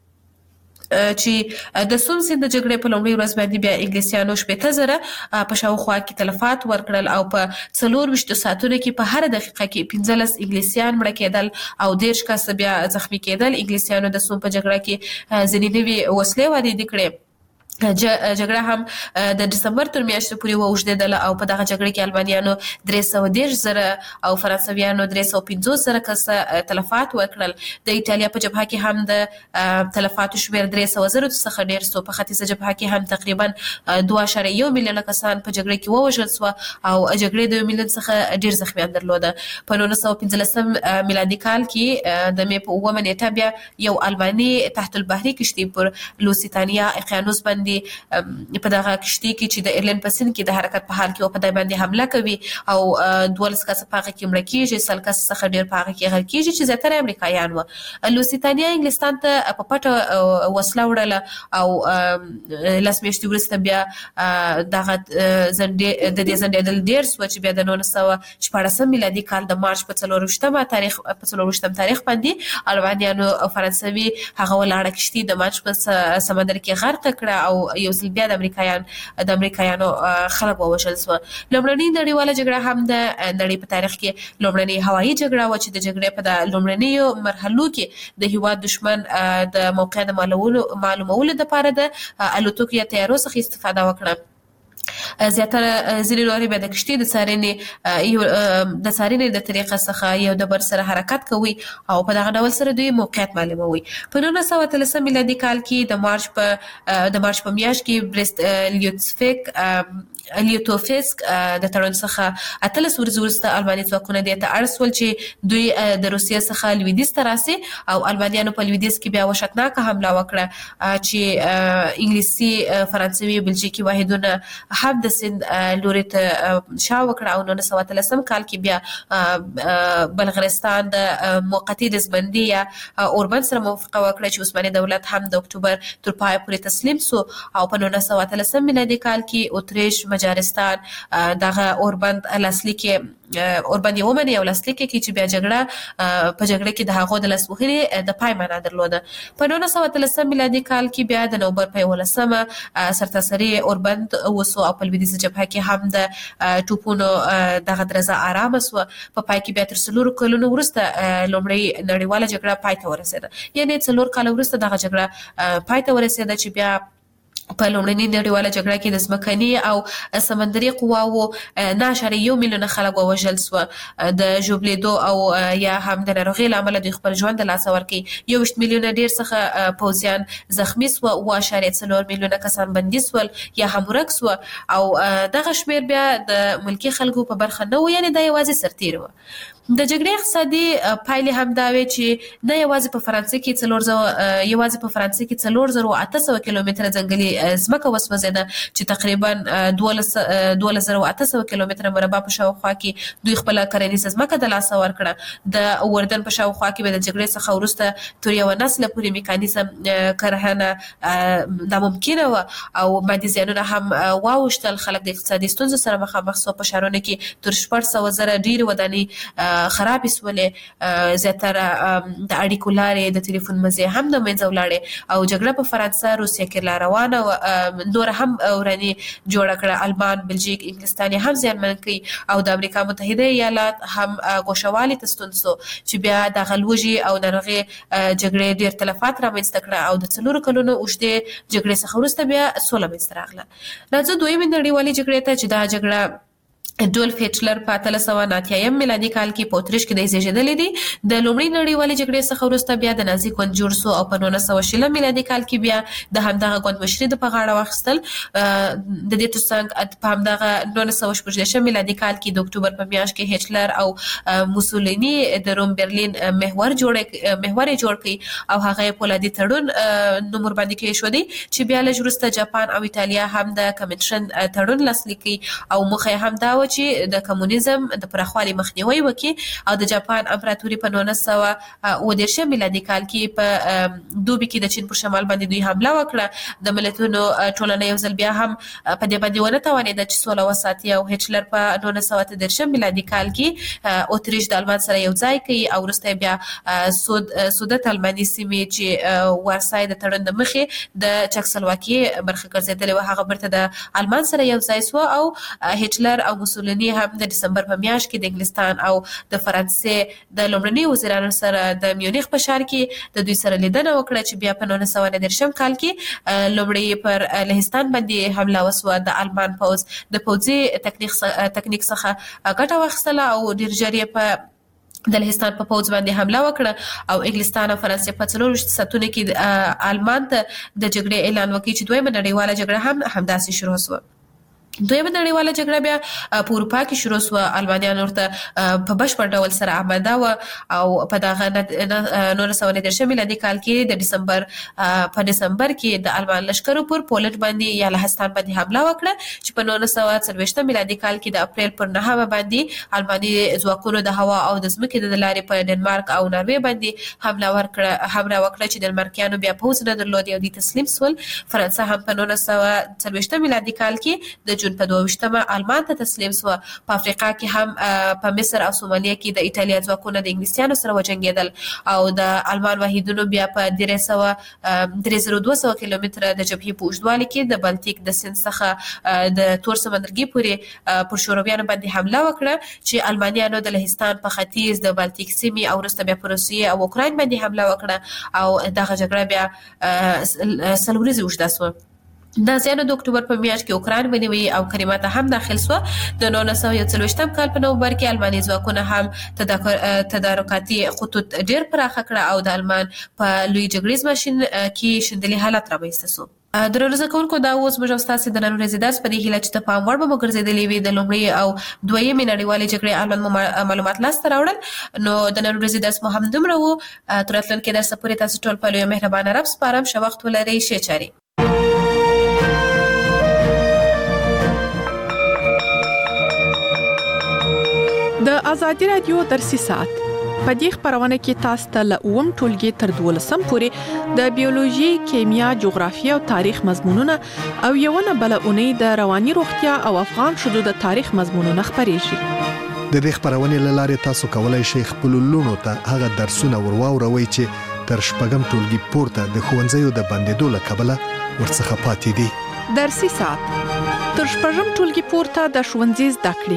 چې د سوم سیند د جګړې په لومړۍ ورځ باندې بیا انګلیسیانو 80,000 په شاوخوا کې تلفات ورکړل او په 24 ساعتونو کې په هر دقیقه کې 15 انګلیسیان مړه کېدل او 10 کس بیا زخمی کېدل. انګلیسیانو د سوم په جګړه کې ځینې نوې وسلې واردې کړې. جګړه هم د دسمبر تر میاشتې پورې واوږدېدله او په دغه جګړه کې المانیانو 310,000 او فرانسویانو 350,000 کسه تلفات ورکړل. د ایټالیا په جبهه کې هم د تلفاتو شمېر 300,000 څخه ډېر سو. په ختیځه جبهه کې هم تقریبا 2.1 میلیون کسان په جګړه کې ووژل سو او جګړې د 1 میلیون څخه ډېر زخمیان درلوده. په 1915 میلادي کال کې د مې په 9 نیټه بیا یو الماني تحت البحري کشتۍ پر لوسیتانیا اقیانوس باندې په دغه کشتۍ کې چې د ایرلند په سیند کې د حرکت په حال کې په دای باندې حمله کوي او 12 کس په هغه کې مړه کیږي، 100 کس څخه ډیر په هغه کې غرق کیږي چې زیاتره امریکایان وو. لوسیتانیا انګلستان ته په پټه وسله وړله او لاس میاشتې وروسته بیا دغه د دې زندېدل ډیر سو چې بیا د 1914 میلادي کال د مارچ په 24 تاریخ باندې المانیانو او فرانسوي هغه ولاړه کشتۍ د مارچ په سمندر کې غرق کړه او یو ځل بیا د امریکایانو خلک ووژل سو. لومړنۍ نړیواله جګړه هم د نړۍ په تاریخ کې لومړنۍ هوایي جګړه و چې د جګړې په د لومړنیو مرحلو کې د هیواد دشمن د موقع د معلومولو لپاره د الوتکو یا طیارو څخه استفاده وکړه. زیاتره ځینې نورې بیا د کشتۍ د څارنې د طریقه څخه یو د بر سره حرکت کوي او په دغه ډول سره دوی موقعیت معلوموي. په 1913 میلادي کال کې د مارچ په میاشت کې بریست لیوتوفسک د تړون څخه 18 ورځې وروسته الماني ځواکونه دې ته اړ سول چې دوی د روسیې څخه لویدیځ ته راسي او المانیانو په لویدیځ کې بیا وحشتناکه حمله وکړه چې انګلیسي، فرانسوي، بلجیکي واحدونه هم د سیند لوري ته شا وکړه او 1913 کال کې بیا بلغارستان د موقتي دزبندي یا اوربند سره موافقه وکړه چې عثماني دولت هم د اکتوبر تر پای پورې تسلیم سو او په 1913 میلادي کال کې اتریش، مجارستان دغه اوربند یو منی او لاسلیک کې چې بیا په جګړه کې د هغو د لاسوهنې د پای معنا درلوده. په 1913 میلادي کال کې بیا د نومبر په 11 سرتاسري اوربند وسو او په لویدیځه جبهه کې هم د ټوپونو دغه درزه آرامه سو. په پای کې بیا تر 4 کلونو وروسته لومړی نړیواله جګړه پای ته ورسېده. یعنی 4 کال وروسته دغه جګړه پای ته ورسېده چې بیا په لومړنۍ نړیواله جګړه کې د ځمکني او سمندري قواوو 9.1 میلیونه خلک ووژل سو. د ژوبلېدو او یا هم د ناروغۍ له امله دوی خپل ژوند د لاسه ورکړي. 21 میلیونه ډېر څخه پوځیان زخمي سو، 4.4 میلیونه کسان بندي سول یا هم ورک سو او دغه شمېر بیا د ملکي خلکو په برخه نه و، یعنی دا یوازې سرتیر و. د جګړې اقتصادي پایلې هم دا وې چې نه یوازې په فرانسې کې 4,800 کیلومتره ځنګلي ځمکه وسوځېده چې تقریبا 12,800 کیلومتره مربع په شاوخوا کې دوی خپله کرنیزه ځمکه د لاسه ورکړه. د اردن په شاوخوا کې به د جګړې څخه وروسته تر یوه نسله پورې میکانیزم کرهنه ناممکنه وه او مادي زیانونه هم واوښتل. خلک د اقتصادي ستونزو سره مخامخ سوه. په ښارونو کې تر 400,000 ډېرې ودانۍ خرابې سولې. زیاتره د اړیکو لارې د ټلیفون مزې هم د منځه ولاړې او جګړه په فرانسه، روسیه کې لا روانه نور هم وراني جوړ کړه. آلمان، بلژیک، انګلستان هم زیانمن کړي او د امریکا متحده ایالات هم ګوښوالي ته ستون شو چې بیا د غلوجي او ناروغي جګړې ډېر تلفات رامنځته کړه او د 4 کلونو اوږدې جګړې څخه وروسته بیا سوله منځته راغله. راځو دویمې نړیوالې جګړې ته چې دا جګړه ډولف هټلر په 1889 میلادي کال کې په اتریش کې د زیږیدلې دي. د لومړۍ نړیوالې جګړې څخه وروسته بیا د نازي ګوند جوړ شو او په 1920 میلادي کال کې بیا د همدغه ګوند مشري د په غاړه واخیستل. د دې ترڅنګ په همدغه 1918 میلادي کال کې د اکتوبر په میاشت کې هټلر او موسولینی د روم برلین محور جوړ کړي او هغه پولادي تړون نوم باندې کې شو دي چې بیا له وروسته جاپان او ایتالیا هم د کمنشن تړون لاسلیک کړي او مخه هم دا چې د کمونیزم د پراخوالي مخنیوي وکړي او د جاپان امپراتوري په 1919 میلادي کال کې په دوبي کې د چین پر شمال باندې دوی حمله وکړه. د ملتونو ټولنه یو ځل بیا هم په دې باندې ونه توانېده چې سوله وساتي او هټلر په 1930 میلادي کال کې اتریش د آلمان سره یو ځای کړي او وروسته بیا سودت آلماني سیمې چې وارسای د تړون د مخې د چکسلواکي برخه ګرځېدلې و هغه برته د آلمان سره یو ځای شو او هټلر او موسولینی هم د دسمبر په میاشت کې د انګلستان او د فرانسې د لومړني وزیرانو سره د میونخ په ښار کې د دوی سره لیدنه وکړه چې بیا په 1919 کال کې لومړی پر لهستان باندې حمله وسوه. د آلمان پوځ د پوځي تکنیک څخه ګټه واخیستله او ډېر ژر یې په د لهستان په پوځ باندې حمله وکړه او انګلستان او فرانسې په 4 ساعتونو کې آلمان ته د جګړې اعلان وکړ چې دویمه نړیواله جګړه هم همداسې شروع شوه. دویمه نړیواله جګړه بیا په اروپا کې شروع شوه. آلمانیان ورته په بشپړ ډول سره آماده و او په دغه 1919 میلادي کال کې د دسمبر کې د آلمان لشکرو پر پولند باندې یا لهستان باندې حمله وکړه چې په 1940 میلادي کال کې د اپریل پر 9 باندې آلماني ځواکونو د هوا او د ځمکې د لارې په ډنمارک او ناروې باندې حمله وکړه چې ډنمارکیانو بیا پوځ نه درلود او دوی تسلیم شول. فرانسه هم په 1940 میلادي کال کې د جون په 22 آلمان ته تسلیم شو. په افریقا کې هم په مصر او سومالیا کې د ایتالیا ځواکونه د انګلیسیانو سره وجنګیدل او د آلمان واحدونو بیا په 3200 کیلومتره د جبهې په اوږدوالي کې د بالتیک د سیند څخه د تور سمندرګي پورې پر شورویانو باندې حمله وکړه چې آلمانیانو د لهستان په ختیځ د بالتیک سیمې او وروسته بیا پر روسیې او اوکراین باندې حمله وکړه او دغه جګړه بیا 3 ورځې اوږده شوه. نازیانو د اکتوبر په میاشت کې اوکراین ونیوي او کریمیا ته هم داخل شو. د 1940 کال په نومبر کې آلماني ځواکونه هم تدارکاتي خطوط ډېر پراخه کړه او د آلمان په لوی جګړیز ماشین کې شندلي حالت رامنځته شو. درنو زده کوونکو دا اوس موږ تاسو د نن ورځې درس په دې هیله چې ته پام وړ به مو ګرځېدلې وي د لومړۍ او دویمې نړیوالې جګړې اړوند معلومات لاسته راوړل. نو د نن ورځې درس مو هم دومره و. تر راتلونکي درس پورې تاسو ټول په لوی مهربانه رب سپارم. ښه وخت ولرئ. ښې چارې. د آزادي رادیو درسي ساعت په دې خبرونه کې تاسو ته له اوم ټولګي تر 12 پورې د بیولوژي، کیمیا، جغرافیه او تاریخ مضمونونه او یو نه بل اونۍ د رواني روغتیا او افغان شذو د تاریخ مضمونونه خبرېږي. د دې خبرونه لاره تاسو کولای شئ خپل لونو ته هغه درسونه ورواوروي چې تر شپږم ټولګي پورته د ښوونځیو د بندیدو له کبله ورڅخه پاتې دي. درسي ساعت تر شپږم ټولګي پورته د ښوونځي زده کړې.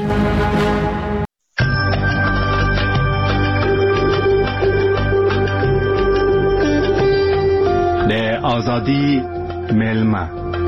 د آزادی ملما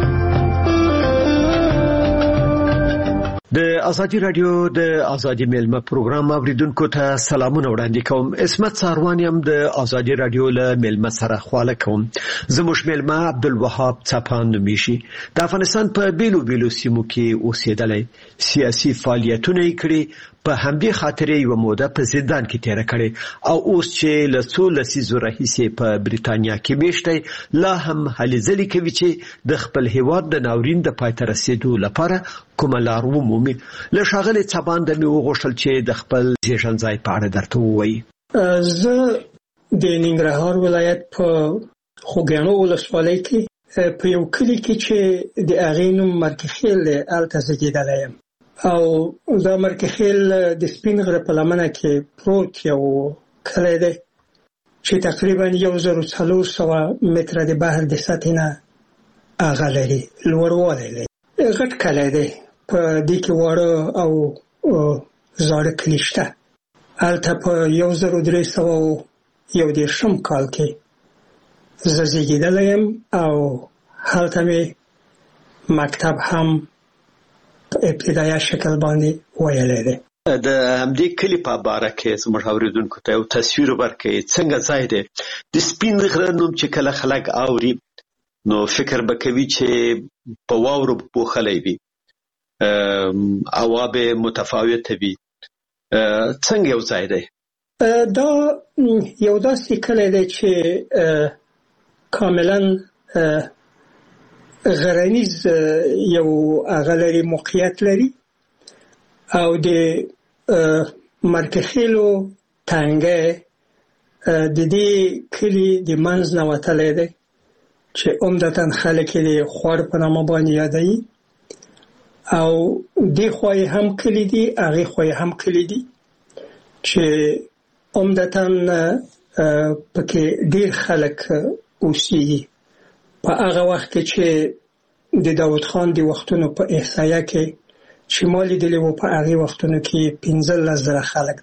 د آزادی رادیو د آزادی ملما پروګرام اوریدونکو ته سلامونه وړاندې کوم. اسمت ساروانیم د آزادی رادیو له ملما سره خواله کوم. زموږ ملما عبدالوهاب څپان نومیږي. د افغانستان په بیلو سیمو کې اوسېدلی، سیاسي فعالیتونه یې کړي، په همدې خاطر یو موده په زندان کې تیر کړي او اوس چې له څو لسیزو راهیسې په بریتانیا کې میشته لا هم هلې ځلې کوي چې د خپل هیواد د ناورین د پای ته رسیدو لپاره کومه لار ومومي. له ښاغلي څپان د مې وغوښتل چې د خپل زیږنځای په اړه درته ووایي. زه د ننګرهار ولایت په خوږیاڼو ولسوالۍ کې په یو کلي کې چې د هغې نوم مرکخیل دی هلته زیږېدلی یم او دا مرکخیل د سپین غره په لمنه کې پروت یو کلی دی چې تقریبا 1400 متره د بحر د سطحې نه هغه لري لوړوالی لري. غټ کلی دی په دې کې واړه او زاړه کلي شته. هلته په 1311 کال کې زه زیږېدلی یم او هلته مې مکتب هم په ابتدایه شکل باندې ویلی دی. د همدې کلي په باره کې زموږ اورېدونکو ته یو تصویر ورکړئ. څنګه ځای دی؟ د سپین غره نوم چې کله خلک اوري نو فکر به کوي چې په واورو پوښلی وي، هوا به متفاوته وي. څنګه یو ځای دی؟ دا یو داسې کلی دی چې کاملا غرنیز یو هغه لري، موقعیت لري او د مرکخیلو تنګه د دې کلی د منځ نه وتلی دی چې عمدتاً خلک یې د خوړ په نامه باندې یادوي او دې خوا یې هم کلی دي، هغې خوا یې هم کلی دي چې عمدتاً پکې ډېر خلک اوسېږي. په هغه وخت کې چې د داود خان د وختونو په احصایه کې چې ما لیدلي وو، په هغې وختونو کې 15,000 خلک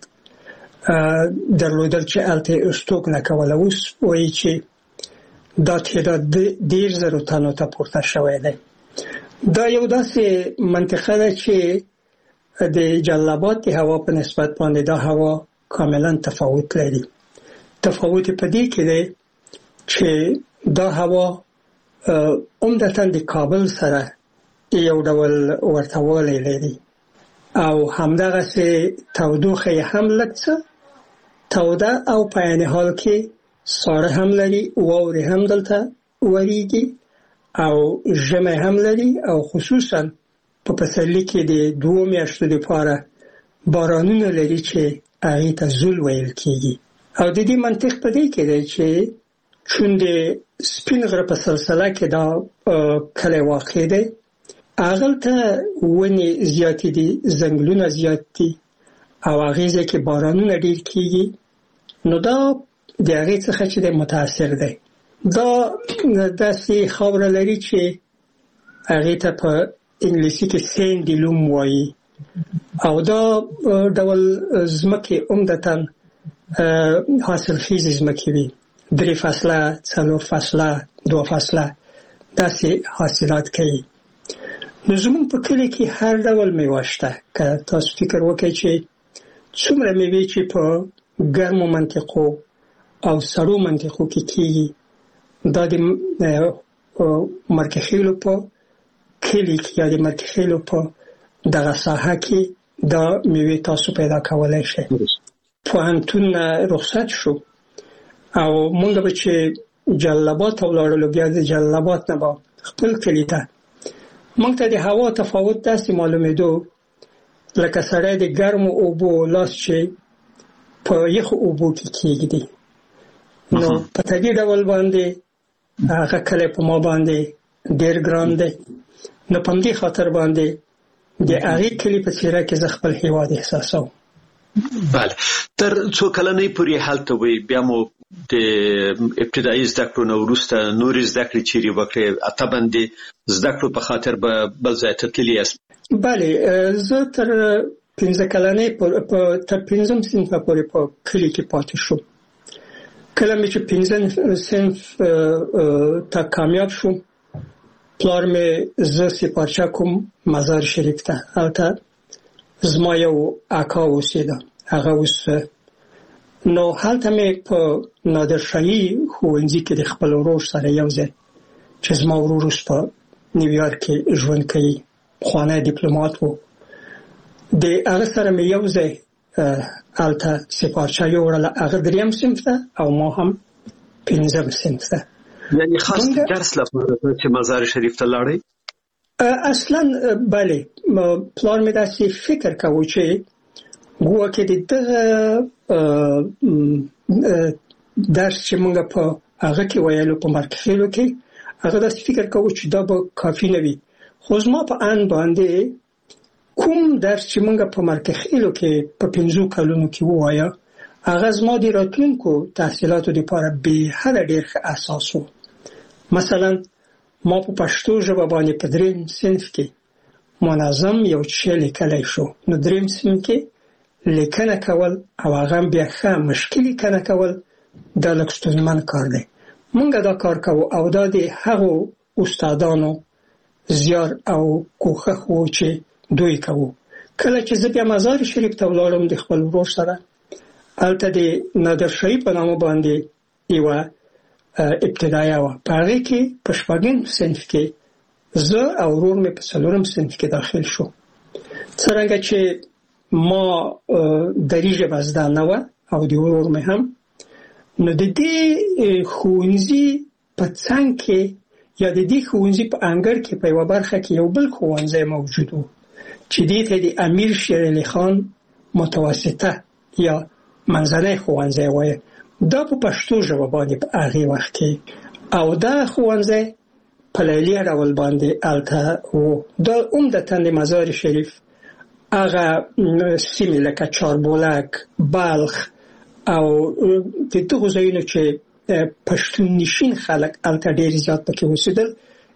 درلودل چې هلته یې استوګنه کوله. اوس وایي چې دا تعداد 10,000 تنو ته پورته شوی دی. دا یو داسې منطقه ده چې د جلال آباد د هوا په نسبت باندې دا هوا کاملا تفاوت لري. تفاوت په دې کې دی چې دا هوا عمدتاً د کابل سره یو ډول ورتهوالی لري او همدغسې تودوخه یې هم لږ څه توده او په عین حال کې ساړه هم لري، واورې هم دلته وریږي او ژمی هم لري او خصوصاً په پسرلي کې د 2 میاشتو دپاره بارانونه لري چې هغې ته زول ویل کېږي. او د دې منطق په دې کې دی چې چون د سپین غره په سلسله کې دا کلی واقع دی، هغلته ونې زیاتې دي، ځنګلونه زیات دي او هغې ځای کې بارانونه ډېر کېږي. نو دا د هغې څخه چې دی متاثر دی. دا داسې خاوره لري چې هغې ته په انګلیسي کې سینډي لوم وایي او دا ډول ځمکې عمدتاً حاصلخیزې ځمکې وي، 3 فصله 4 فصله 2 فصله داسې حاصلات کوي. نو زموږ په کلي کې هر ډول میوه شته. که تاسو فکر وکړئ چې څومره میوې چې په ګرمو منطقو او سړو منطقو کې کېږي، دا د مرکخیلو په کلي کې یا د مرکخیلو په دغه ساحه کې دا میوې تاسو پیدا کولی شئ. پوهنتون رخصت شو او مونږ به چې جلال آباد ته ولاړلو، بیا د جلال آباد نه به خپل کلي ته، مونږ ته د هوا تفاوت داسې معلومېدو لکه سړی د ګرمو اوبو لاس چې په یخو اوبو کې کېږدي. نو په طبیعي ډول باندې هغه کلی په ما باندې ډېر ګران دی. نو په همدې خاطر باندې د هغې کلي په څېره کې زه خپل هېواد احساسوم. بله، تر څو کلنۍ پورې هلته وئ، بیا مو د ابتدایي زده کړو نه وروسته نورې زده کړې چیرې وکړې؟ طبعا د زده کړو په خاطر به بل ځای ته تللي یاست؟ بله، زه تر 15 کلنۍ تر 5م صنفه پورې په کلي کې پاتې شوم. کله مې چې 5م صنف ته کامیاب شوم، پلار مې زه سپارچه کوم مزار شریف ته. هلته زما یو اکا اوسېده، هغه اوس نو هلته مې په نادرشاهي ښوونځي کې د خپل ورور سره یو ځای، چې زما ورور اوس په نیویارک کې ژوند کوي، پخوانی ډیپلومات و، د هغه سره مې یو ځای هلته سپارچه یوړله. هغه 3م صنف ته او ما هم 5م صنف ته. یعنې خاص درس لپاره چې مزار شریف ته لاړئ؟ اصلا بله، پلار مې داسې فکر کوو چې ګویا کې د دغه درس چې موږ په هغه کې ویلو په مرکخیلو کې، هغه داسې فکر کوو چې دا به کافي نه وي. خو زما په ان باندې کوم درس چې موږ په مرکخیلو کې په 5 کلونو کې ووایه، هغه زما د راتلونکو تحصیلاتو لپاره بې حده ډېر ښه اساس و. مثلا ما په پښتو ژبه باندې په دریم صنف کې منظم یو څه لیکلی شو. نو دریم صنف کې لیکنه کول او هغه بیا ښه مشکل لیکنه کول دا لږ ستونزمن کار دی. موږ دا کار کوو او دا د هغو استادانو زیار او کوښښ و چې دوی کوو. کله چې زه بیا مزار شریف ته ولاړم د خپل ورور سره، هلته د نادرشاهي په نامه باندې یوه ابتدایه وه. په هغې کې په شپږم صنف کې زه او ورور مې په څلورم صنف کې داخل شو. څرنګه چې ما دري ژبه زده نه وه او د ورور مې هم، نو د دې ښوونځي په څنګ کې یا د دې ښوونځي په انګړ کې په یوه برخه کې یو بل ښوونځی موجود و چې دې ته د امیر شیر علي خان متوسطه یا منځنی ښوونځی وایي. دا په پښتو ژبه باندې په هغې وخت کې، او دا ښوونځی په لیلیه ډول باندې هلته و. دا عمدتاً د مزار شریف هغه سیمې لکه چاربولک، بلخ او د دغو ځایونو چې پښتون نشین خلک هلته ډېر زیات پکې اوسېدل،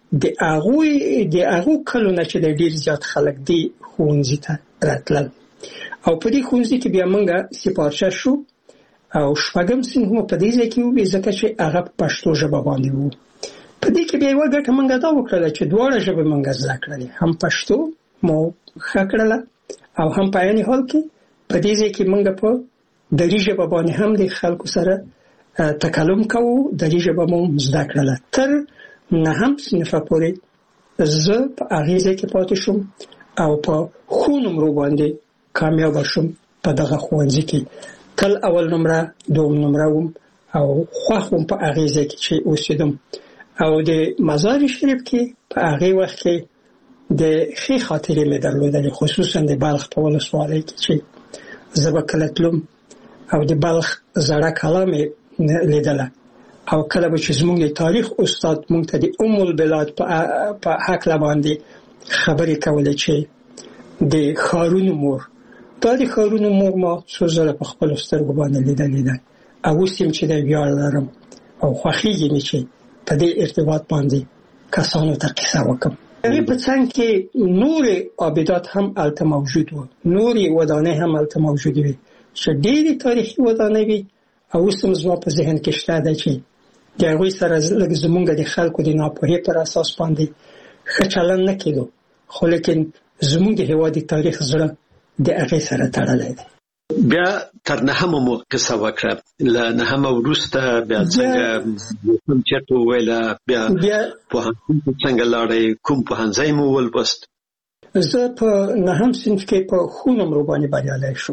د هغو کلو نه چې د ډېر زیات خلک دې ښوونځي ته راتلل. او په دې ښوونځي کې بیا موږ سپارچه شو او شپږم صنف مو په دې ځای کې وو، ځکه چې هغه په پښتو ژبه باندې وو. په دې کې بیا یوه ګټه موږ دا وکړله چې دواړه ژبې موږ زده کړلې، هم پښتو مو ښه کړله او هم په عین حال کې په دې ځای کې موږ په دري ژبه باندې هم د خلکو سره تکلم کوو. دري ژبه مو زده کړله. تر نهم صنفه پورې زه په هغې ځای کې پاتې شوم او په ښو نمرو باندې کامیابه شوم په دغه ښوونځي کې. تل اول نمره، دوم نمره وم او خوښ وم په هغې ځای کې چې اوسېدم. او د مزار شریف کې په هغې وخت کې د ښې خاطرې مې درلودلې، خصوصا د بلخ په ولسوالۍ کې چې زه به کله تلم او د بلخ زړه کلا مې لیدله، او کله به چې زموږ د تاریخ استاد موږ ته د ام البلاد په هکله باندې خبرې کولې چې د ښارونو مور، دا د ښارونو مور ما څو ځله په خپلو سترګو باندې لیدلې ده. او اوس یم چې د ویاړ لرم او خوښېږي مې چې په دې ارتباط باندې کسانو ته قصه وکړم. هغې په څنګ کې نورې آبدات هم هلته موجود وو، نورې ودانۍ هم هلته موجودې وې چې ډېرې تاریخي ودانۍ وې. او اوس هم زما په ذهن کې شته ده چې د هغوی سره لږ زموږ د خلکو د ناپوهۍ پر اساس باندې ښه چلند نه کېدو، خو لیکن زموږ د هېواد د تاریخ زړه د هغې سره تړلی دی. بیا تر نهمه مو قصه وکړه، له نهمه وروسته بیا څنګه چېرته وویله، بیا پوهنتون ته څنګه لاړئ، کوم پوهنځی مو ولوست؟ زه په نهم صنف کې په ښو نمرو باندې بریالی شوم.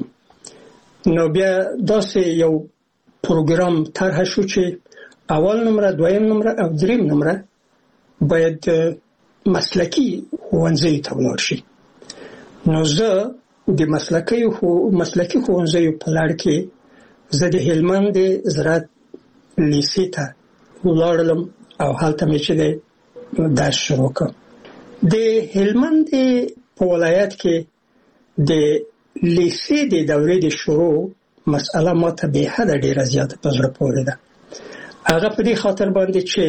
نو بیا داسې یو پروګرام طرحه شو چې اول نمره، دویم نمره او دریم نمره باید مسلکي ښوونځیو ته ولاړ شي. نو زه د مسلکي ښوونځیو په لړ کې زه د هلمند د زراعت لیسې ته ولاړلم او هلته مې چې درس شروع کړ. د هلمند په ولایت کې د لیسې د دورې د شروع مسأله ماته به حده ډیره زیاته په زړه پورې ده. هغه په دې خاطر باندې چې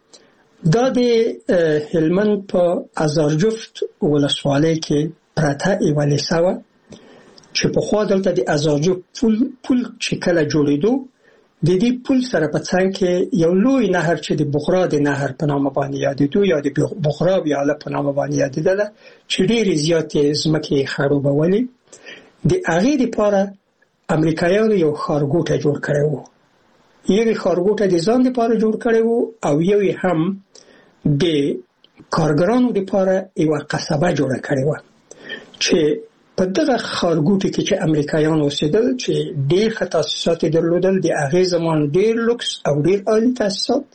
دا د هلمند په ازارجفت ولسوالۍ کې پرته یوه لیسه وه چې پخوا دلته د ازارجفت پل چې کله جوړېدو، د دې پل سره په څنګ کې یو لوی نهر چې د بغرا د نهر په نامه باندې یادېدو یا د بغرا ویاله په نامه باندې یادېدله، چې ډېرې زیاتې ځمکې یې خړوبولې. د هغې دپاره امریکایانو یو ښارګوټی جوړ کړی و. یو ښارګوټی د ځان دپاره جوړ کړی و او یو هم د کارګرانو دپاره یوه قصبه جوړه کړې وه چې په دغه ښارګوټي کې چې امریکایان اوسېدل، چې ډېر ښه تاسیسات یې درلودل، د هغې زمان ډېر لوکس او ډېر عالي تاسیسات،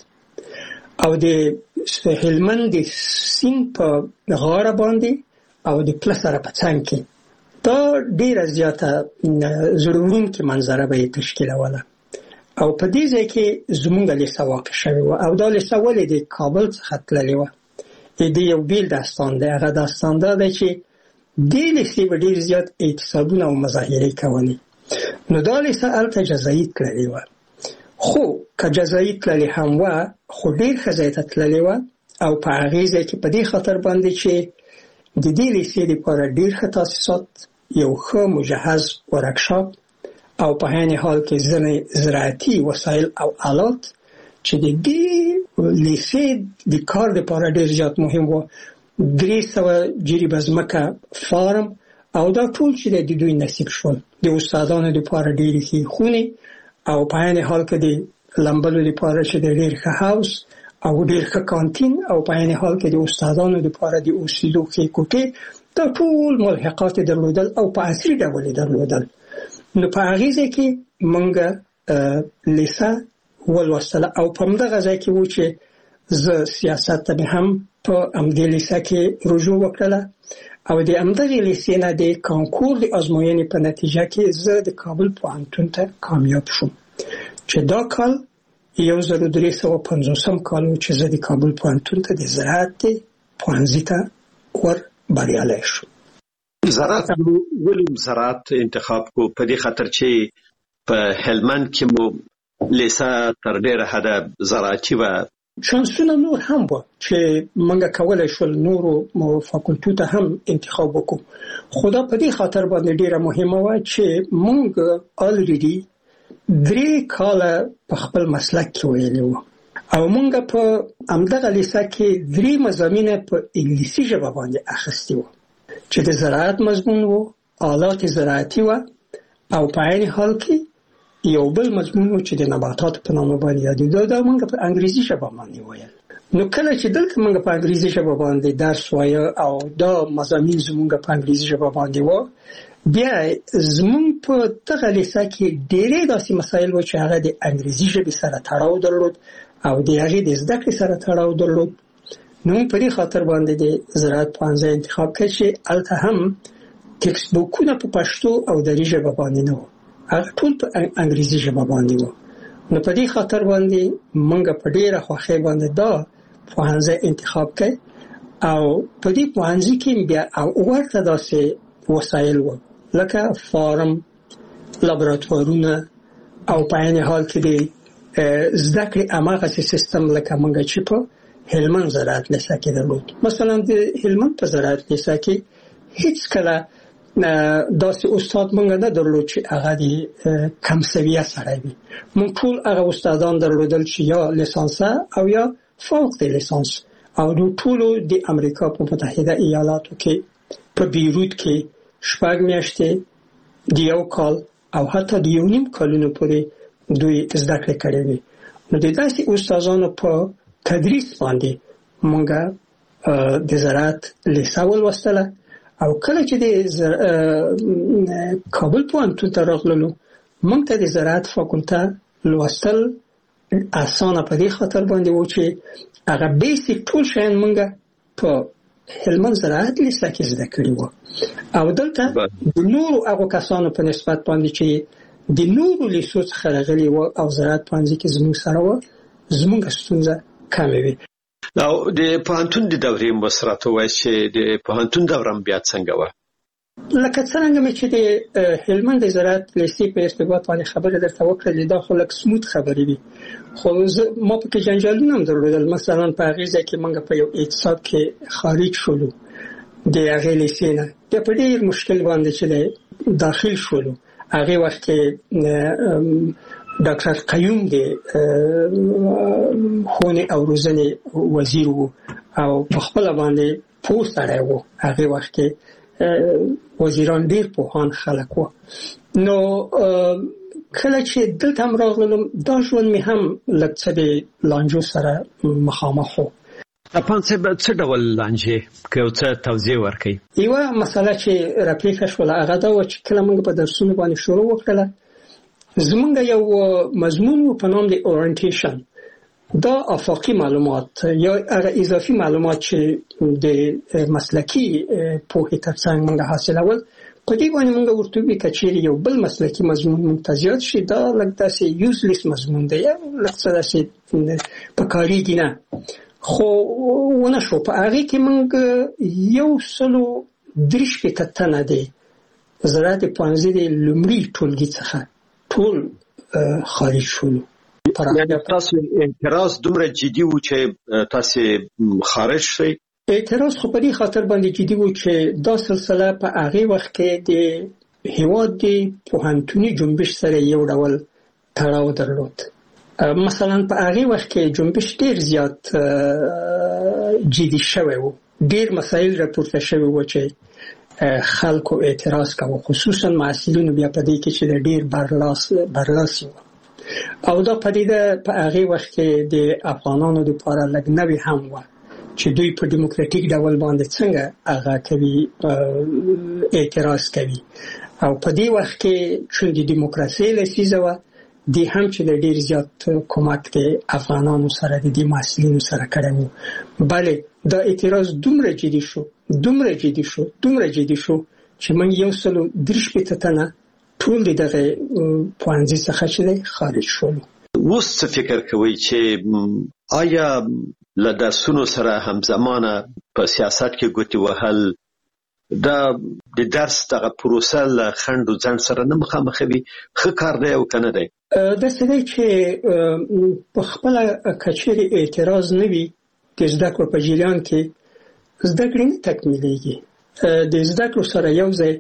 او د هلمند د سیند په غاړه باندې او د پله سره په څنګ کې دا ډېره زیاته زړه وړونکې منظره به یې تشکیلوله. او په دې ځای کې زموږ لیسه واقع شوې وه. او دا لیسه ولې د کابل څخه تللې وه؟ د یو بیل داستان دی. هغه داستان دا دی چې دې لیسې به ډېر زیات اعتصابونه او مظاهرې کولې. نو دا لیسه هلته جزایي تللې وه. خو که جزایي تللې هم وه، خو ډېر ښه ځای ته تللې وه او په هغې ځای کې په دې خاطر باندې چې د دې لیسې لپاره ډېر ښه تاسیسات، یو ښه مجهز ورکشاپ او په عین حال کې ځینې زراعتي وسایل او آلات چې د دې لیسې د کار لپاره ډېر زیات مهم و. 300 جریبه ځمکه فارم او دا ټول چې د دوی نصیب شول. د استادانو لپاره ډېرې ښې خونې او په عین حال کې د لمبلو لپاره چې د ډېر ښه هاوس او ډېر ښه کانتین او په عین حال کې د استادانو لپاره د اوسېدو ښې کوټې، دا ټول ملحقات درلودل او په عصري ډول درلودل. نو په هغې ځای کې موږ لیسه ولوستله او په همدغه ځای کې و چې زه سیاست ته مې هم په همدې لیسه کې رجوع وکړله او د همدغې لیسې نه د کانکور د ازموینې په نتیجه کې زه د کابل پوهنتون ته کامیاب شوم چې دا کال 1350 کال و چې زه د کابل پوهنتون ته د زراعت پوهنځي ته ور بریالی شوم. زراعت ولې زراعت انتخاب کو؟ په دې خاطر چې په هلمند کې مو لیسه تر ډېره حده زراعتي و. شانسونه نور هم و چې موږ کولای شول نورو فاکولټو ته هم انتخاب وکړو، خو دا په دې خاطر باندې ډېره مهمه وه چې موږ الریډي 3 کاله په خپل مسلک کې ویلي وو او موږ په همدغه لیسه کې 3 مضامین په انګلیسي ژبه باندې اخیستي وو چې د زراعت مضمون وو، آلات زراعتي وو او په عین حال کې یو بل مضمون و چې د نباتاتو په نامه باندې یادېده، دا موږ په انګریزي ژبه باندې ویل. نو کله چې دلته موږ په انګریزي ژبه باندې درس وایه او دا مضامین زموږ په انګریزي ژبه باندې و، بیا زموږ په دغه لیسه کې ډېرې داسې مسایل و چې هغه د انګریزي ژبې سره تړاو درلود او د هغې د زده کړې سره تړاو درلود. نو په دې خاطر باندې د زراعت پوهنځی انتخاب کړ چې هلته هم ټکسټ بوکونه په پښتو او دري ژبه باندې نه و، هغه ټول په انګریزي ژبه باندې و. نو په دې خاطر باندې موږ په ډېره خوښۍ باندې دا پوهنځی انتخاب کړ او په دې پوهنځي کې بیا ورته داسې وسایل و لکه فارم، لابراتوارونه او په عین حال کې د زده کړې هماغسې سیستم لکه موږ چې په هلمند زراعت لیسه کې درلود. مثلا د هلمند په زراعت لیسه کې هیڅ کله داسې استاد موږ نه درلود چې هغه د کم سویه سړی وي. موږ ټول هغه استادان درلودل چې یا لیسانسه او یا فوق د لیسانس او د ټولو د امریکا په متحده ایالاتو کې په بیروت کې 6 میاشتې د 1 کال او حتی د 1.5 کالونو پورې دوی زده کړې کړې وي. نو د داسې استادانو په تدریس باندې موږ د زراعت لیسه ولوستله او کله چې د کابل پوهنتون ته راغللو موږ ته د زراعت فاکولته لوستل اسانه په دې خاطر باندې و چې هغه بیسیک ټول شیان موږ په هلمند زراعت لیسه کې زده کړي وو او دلته د نورو هغو کسانو په نسبت باندې چې د نورو لیسو څخه راغلي وو او زراعت پوهنځي کې زموږ سره وو، زموږ ستونزه کمه وي. او د پوهنتون د دورې مسرات وایي چې د پوهنتون دوره بیا څنګه و؟ لکه څنګه مې چې د هلمند د زراعت لیسې په ارتباط باندې خبره درته وکړه، دا خو لږ سموت خبرې دي، خو ما پکې جنجالونه هم درلودل. مثلا په هغې ځای کې موږ په یو اعتصاب کې خارج شولو د هغې لیسې نه، بیا په ډېر مشکل باندې چې داخل شولو. هغې وخت کې ډاکټر قیوم د ښوونې او روزنې وزیر و او په خپله باندې پوه سړی و. هغې وخت کې وزیران ډېر پوهان خلک و. نو کله چې دلته هم راغلم دا ژوند مې هم لږ څه د لانجو سره مخامخ و. اپان صاحب څه ډول لانجې که یو څه توضیح ورکړئ؟ یوه مسله چې راپېښه شوله هغه دا وه چې کله موږ په درسونو باندې شروع وکړله، زمونږ یو مضمون و په نام د اورینټیشن. دا افاقي معلومات یا هغه اضافي معلومات چې د مسلکي پوهې ترڅنګ موږ حاصلول، په دې باندې موږ ورته وایو که چېرې یو بل مسلکي مضمون موږ ته زیات شي دا لږ داسې یوزلیس مضمون دی یا لږ څه داسې په کارېږي نه. خو ونه شو. په هغې کې موږ 130 تنه د زراعت پوهنځي د لومړي ټولګي څخه ټول خارج شولو. پراختیا. تاسو اعتراض دومره جدي و چې تاسو خارج شئ؟ اعتراض خو په دې خاطر باندې جدي و چې دا سلسله په هغه وخت کې د هیواد د پوهنتوني جنبش سره یو ډول تړاو درلود. مثلا په هغه وخت کې جنبش ډیر زیات جدي شوی و، ډیر مسایل راپورته شوی و چې خلکو اعتراض کاوه، خصوصا محصلینو بیا په دې کې چې ډیر برلاسي و. او دا پدیده په هغه وخت کې د افغانانو لپاره لږ نوې هم و چې دوی په دیموکراتیک ډول باندې څنګه هغه کوي، اعتراض کوي. او په دې وخت کې چې د دیموکراسي لسیزه و، دی هم چې ډیر زیات کومک د افغانانو سره د محصلینو سره کړی و. بله دا اعتراض دومره جدي شو چې موږ 130 تنه ټول دغه پوهنځي څخه چې خارج شولو. اوس څه فکر کوي چې آیا له درسونو سره همزمانه په سیاست کې ګوتې وهل دا د درس دغه پروسه له خنډ او ځنډ سره نه مخامخوي؟ ښه کار دی او کنه دی؟ دا څه دی چې په خپل کچېرې اعتراض نه وي د زده کړو په جریان کې زده کړې نه تکمیلېږي. د زده کړو سره یو ځای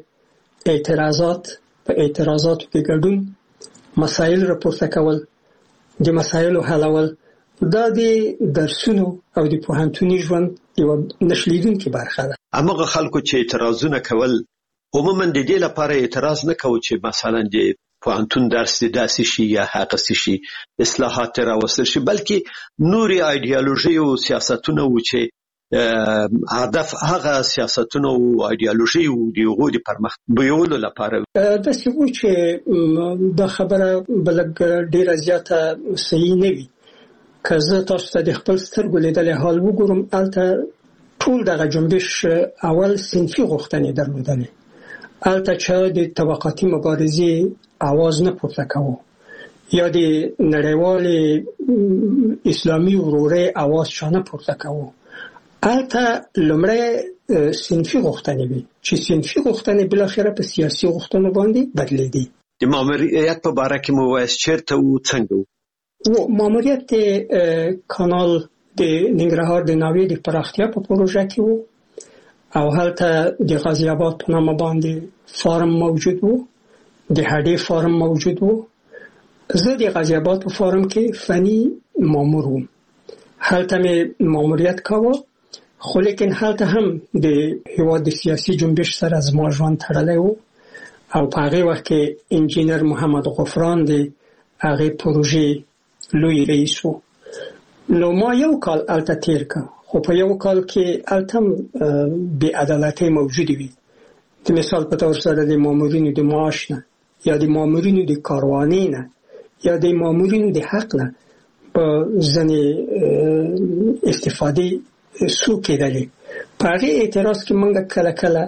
په اعتراضاتو کې ګډون، مسایل راپورته کول، د مسایلو حلول، دا د درسونو او د پوهنتوني ژوند یو نشلیدونکې برخه ده. هماغه خلکو چې اعتراضونه کول عموما د دې لپاره اعتراض نه کوي چې مثلا د پوهنتون درس داسې شي یا هغه شي، اصلاحات راوستل شي، بلکې نوري ایدئولوژي او سیاستونه و چې هدف هغه سیاستونه او ایدئولوژي او دغه د پرمختګ بیولو لپاره. دا څه و چې دا خبره بلګ ډیره زیاته صحیح نه وي. که زه تاسو ته د خپل سترګو لیدلې حال وګورم، البته ټول دغه جنبش اول صنفي غوښتنې درلودلې. البته چې د طبقاتي مبارزې आवाज نه پورته کوو یا د نړیوالې اسلامي ورورۍ आवाज شانه پورته کوو. البته لمړی صنفي غوښتنې وي چې صنفي غوښتنې بل اخره په سیاسي غوښتنو باندې بدلېدي. د ماموریت په اړه کې مو وایي چیرته او څنګه ماموریت کانال د ننګرهار د ناوې د پراختیا په پروژه کې وو، او هلته د غازی آباد په نامه باندې فارم موجود وو، د هډې فارم موجود وو. زه د غازی آباد په فارم کې فني مامور وم، هلته مې ماموریت کاوه. خو لیکن هلته هم د هیواد د سیاسي جنبش سره زما ژوند تړلی وو، او په هغه وخت کې انجینر محمد غفران د هغه پروژې لوی رئیس وو. نو ما یو کال الته تیر که، خو په یو کال کې الته بې عدالتۍ موجودې وي. د مثال په تور سره د مامورینو د معاش نه، یا د مامورینو د کاروانۍ نه، یا د مامورینو د حق نه په ځینې استفادې سو کېدلې. په هغې اعتراض کې موږ کله کله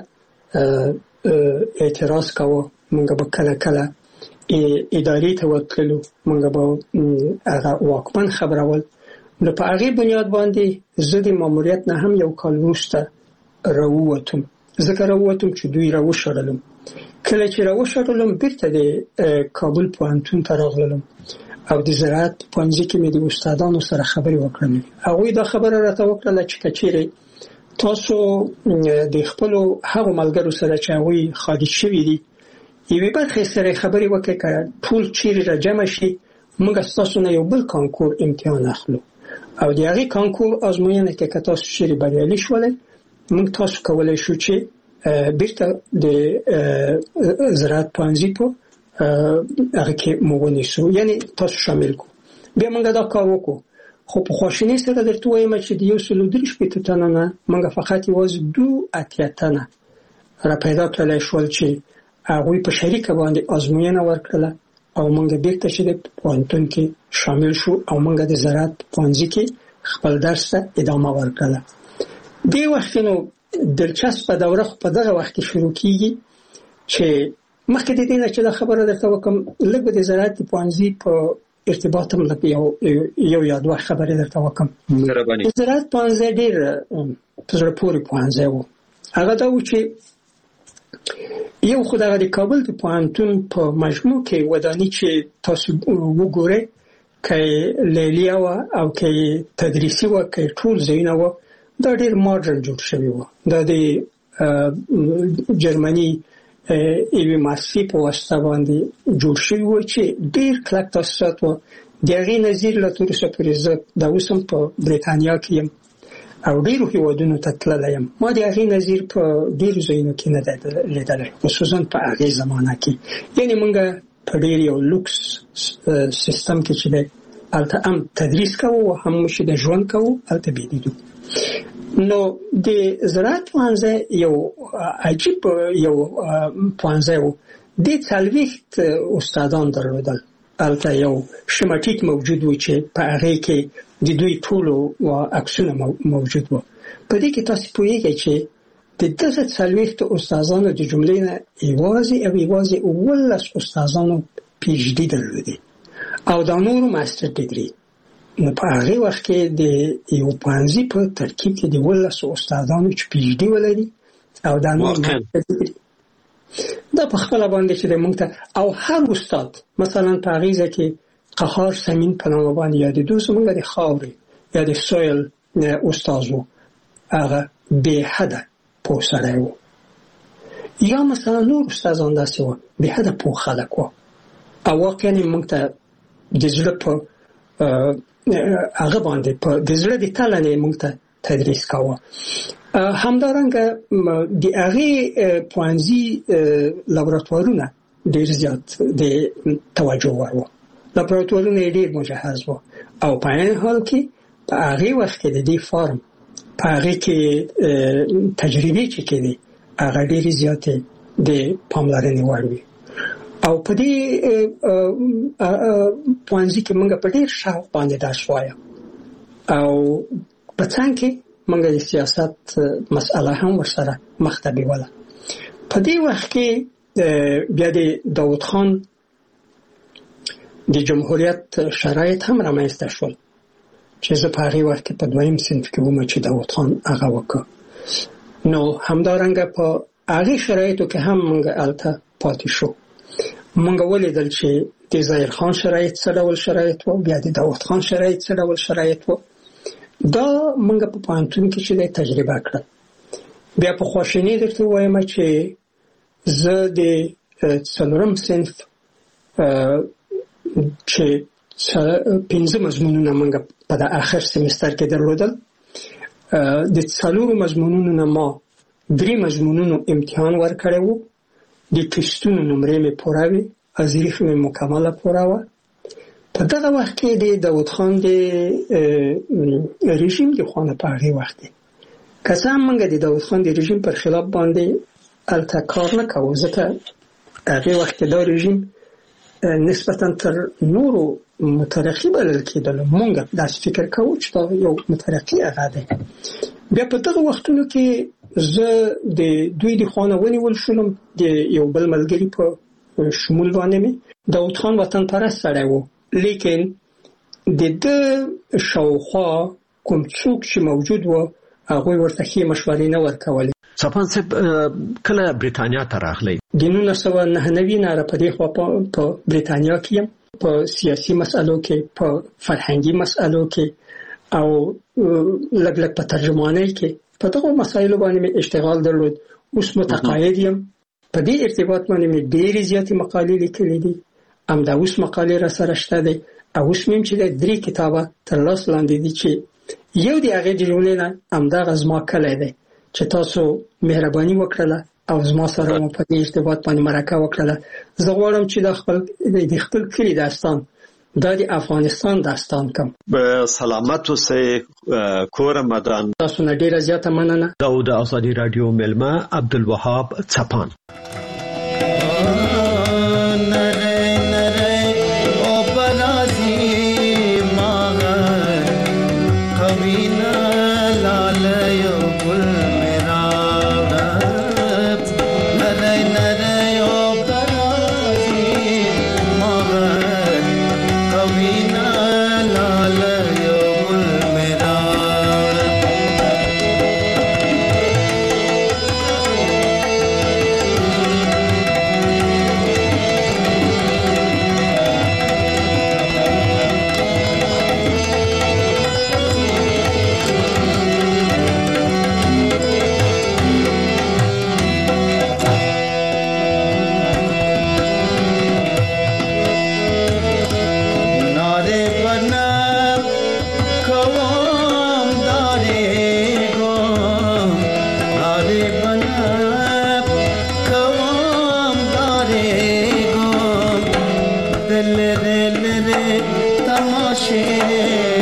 اعتراض کاوه، موږ به کله کله ادارې ته ورتللو، موږ به هغه واکمن خبرول. نو په هغې بنیاد باندې زه د ماموریت نه هم یو کال وروسته راووتم. ځکه راووتم چې دوی راوشړلم. کله چې راوشړلم بیرته د کابل پوهنتون ته راغلم، او د زراعت پوهنځي کې مې د استادانو سره خبرې وکړم. هغوی دا خبره راته وکړله چې که چیرې تاسو د خپلو هغو ملګرو سره چې هغوی خارج شوي دي یوې برخې سره خبرې وکړئ، که ټول چیرې را جمع شي موږ ستاسو نه یو بل کانکور امتحان اخلو، او د هغې کانکور ازموینه کې که تاسو چیرې بریالي شولئ موږ تاسو کولی شو چې بیرته د زراعت پوهنځي په هغه کې مو ونیسو، یعنی تاسو شامل کو. بیا موږ دا کار وکړو. خو په خواشینۍ سره درته وایم چې د 130 تنو نه موږ فقط یوازې 2 تنه را پیدا کړلی شول چې هغوی په شریکه باندې ازموینه ورکړله، او موږ بیرته چې د پوهنتون کې شامل شو، او موږ د زراعت پوهنځي کې خپل درس ته ادامه ورکړله. دې وخت نو دلچسپه دوره خو په دغه وخت کې شروع کیږي چې مخکې د دې نه چې دا خبره درته وکړم، لږ به د زراعت پوهنځي په ارتباط هم لږ یو یا دوه خبرې درته وکړم. د زراعت پوهنځی ډېر په زړه پورې پوهنځی و. هغه دا و چې یو خو دغه د کابل د پوهنتون په مجموع کې ودانۍ چې تاسو وګورئ کې لیلیه او کې تدریسي و کې ټول ځایونه و دا ډېر ماډرن جوړ شوی و دا د جرمني ایوي ماسي په واسطه باندې جوړ شوی و چې ډېر کلک تاسیسات و د هغې نظیر له تر اوسه پورې زه دا اوس هم په بریتانیا کې یم او ډېرو هېوادونو ته تللی یم ما د هغې نظیر په ډېرو ځایونو کې نه دی لیدلی خصوصا په هغې زمانه کې یعنې موږ په ډېر یو لوکس سیستم کې چې دی هلته هم تدریس کوو او هم چې د ژوند کوو هلته بېدیدو نو د زراعت پوهنځی یو عجیب یو پوهنځی و دې 40 استادان درلودل هلته یو شماټیک موجود و چې په هغې کې د دوی ټولو عکسونه موجود و په دې کې تاسو پوهیږئ چې د دغه 40 استادانو د جملې نه یوازې 11 استادانو پی ایچ ډي درلودي او دا نورو ماستر ډیګري نو په هغه وخت کې د یو پوهنځي په ترکیب کې د 11 استادانو چې پی ایچ ډي ولري او دا نور ماستر ډیګري دا په خپل باندې چې موږ ته او هر استاد مثلا په هغه کې قهار سمین په نوم باندې یادېدو زموږ د خاورې یا د سویل استاد و هغه به حده په سره و یا مثلا نور استادان داسې و به حده په خلک و او واقعا موږ ته د زړه په هغه باندې په د زړه د تلنې موږ ته تدریس کاوه همدارنګه د هغې پوهنځي لابراتوارونه ډېر زیات د توجه وړ وو لابراتوارونه یې ډېر مجهز وو او په عین حال کې په هغې وخت کې د دې فارم په هغې کې تجربې چې کېدې هغه ډېرې زیاتې د پاملرنې وړ وي او په دې پوهنځي کې موږ په ډېر شوق باندې درس وایو او په څنګ کې موږ د سیاست مسأله هم ورسره مخ ته بیوله په دې وخت کې بیا د داود خان د جمهوریت شرایط هم رامنځته شول چې زه په هغې وخت کې په دویم صنف کې وم چې داود خان هغه وکړ نو همدارنګه په هغې شرایطو کې هم موږ هلته پاتې شو موږ ولیدل چې د ظاهر خان شرایط څه ډول شرایط و بیا د داود خان شرایط څه ډول شرایط و دا موږ په پوهنتون کې چې تجربه کړل بیا په خواشینۍ درته ووایم چې زه د 4م صنف چې 5 مضمونونه موږ په د آخر سمستر کې درلودل د 4 مضمونونو نه ما 3 مضمونونو امتحان ورکړی و د ټسټونو نمرې مې پوره وې ازریف مې مکمله پوره وه په دغه وخت کې د داود خان د رژیم د خوا په هغې وخت کې که څه هم موږ د داود خان د رژیم پر خلاف باندې هلته کار نه کوو ځکه هغې وخت کې دا رژیم نسبتا تر نورو مترقي بلل کېدلو موږ داسې فکر کوو چې دا یو مترقي هغه دی بیا په دغه وختونو کې زه د دوی د خوا نه ونیول شولم د یو بل ملګري په شمول باندې مې داود خان وطن پرست سړی و لیکن د ده شاوخوا کوم څوک چې موجود و هغوی ورته ښې مشورې نه ورکولې صفان صاحب کله بریتانیا ته راغلی د 1999 نه را په دې خوا په بریتانیا کې یم په سیاسي مسألو کې په فرهنګي مسألو کې او لږ لږ په ترجمانۍ کې په دغه مسایلو باندې مې اشتغال درلود اوس متقاعد یم په دې ارتباط باندې مې ډېرې زیاتې مقالې لیکلې دي همدا اوس مقالې را سره شته دی او اوس مې چې 3 کتابه تر لاس لاندې دي چې یو د هغې د جملې نه همدغه زما کلی دی چې تاسو مهرباني وکړله او زما سره مو په دې ارتباط باندې مرکه وکړله زه غواړم چې د خپل کلي داستان دا د افغانستان داستان کوم به سلامت اوسئ کور مدان تاسو نه ډیره زیاته مننه دا د ازادي رادیو ملما عبدالوهاب چپان تماشې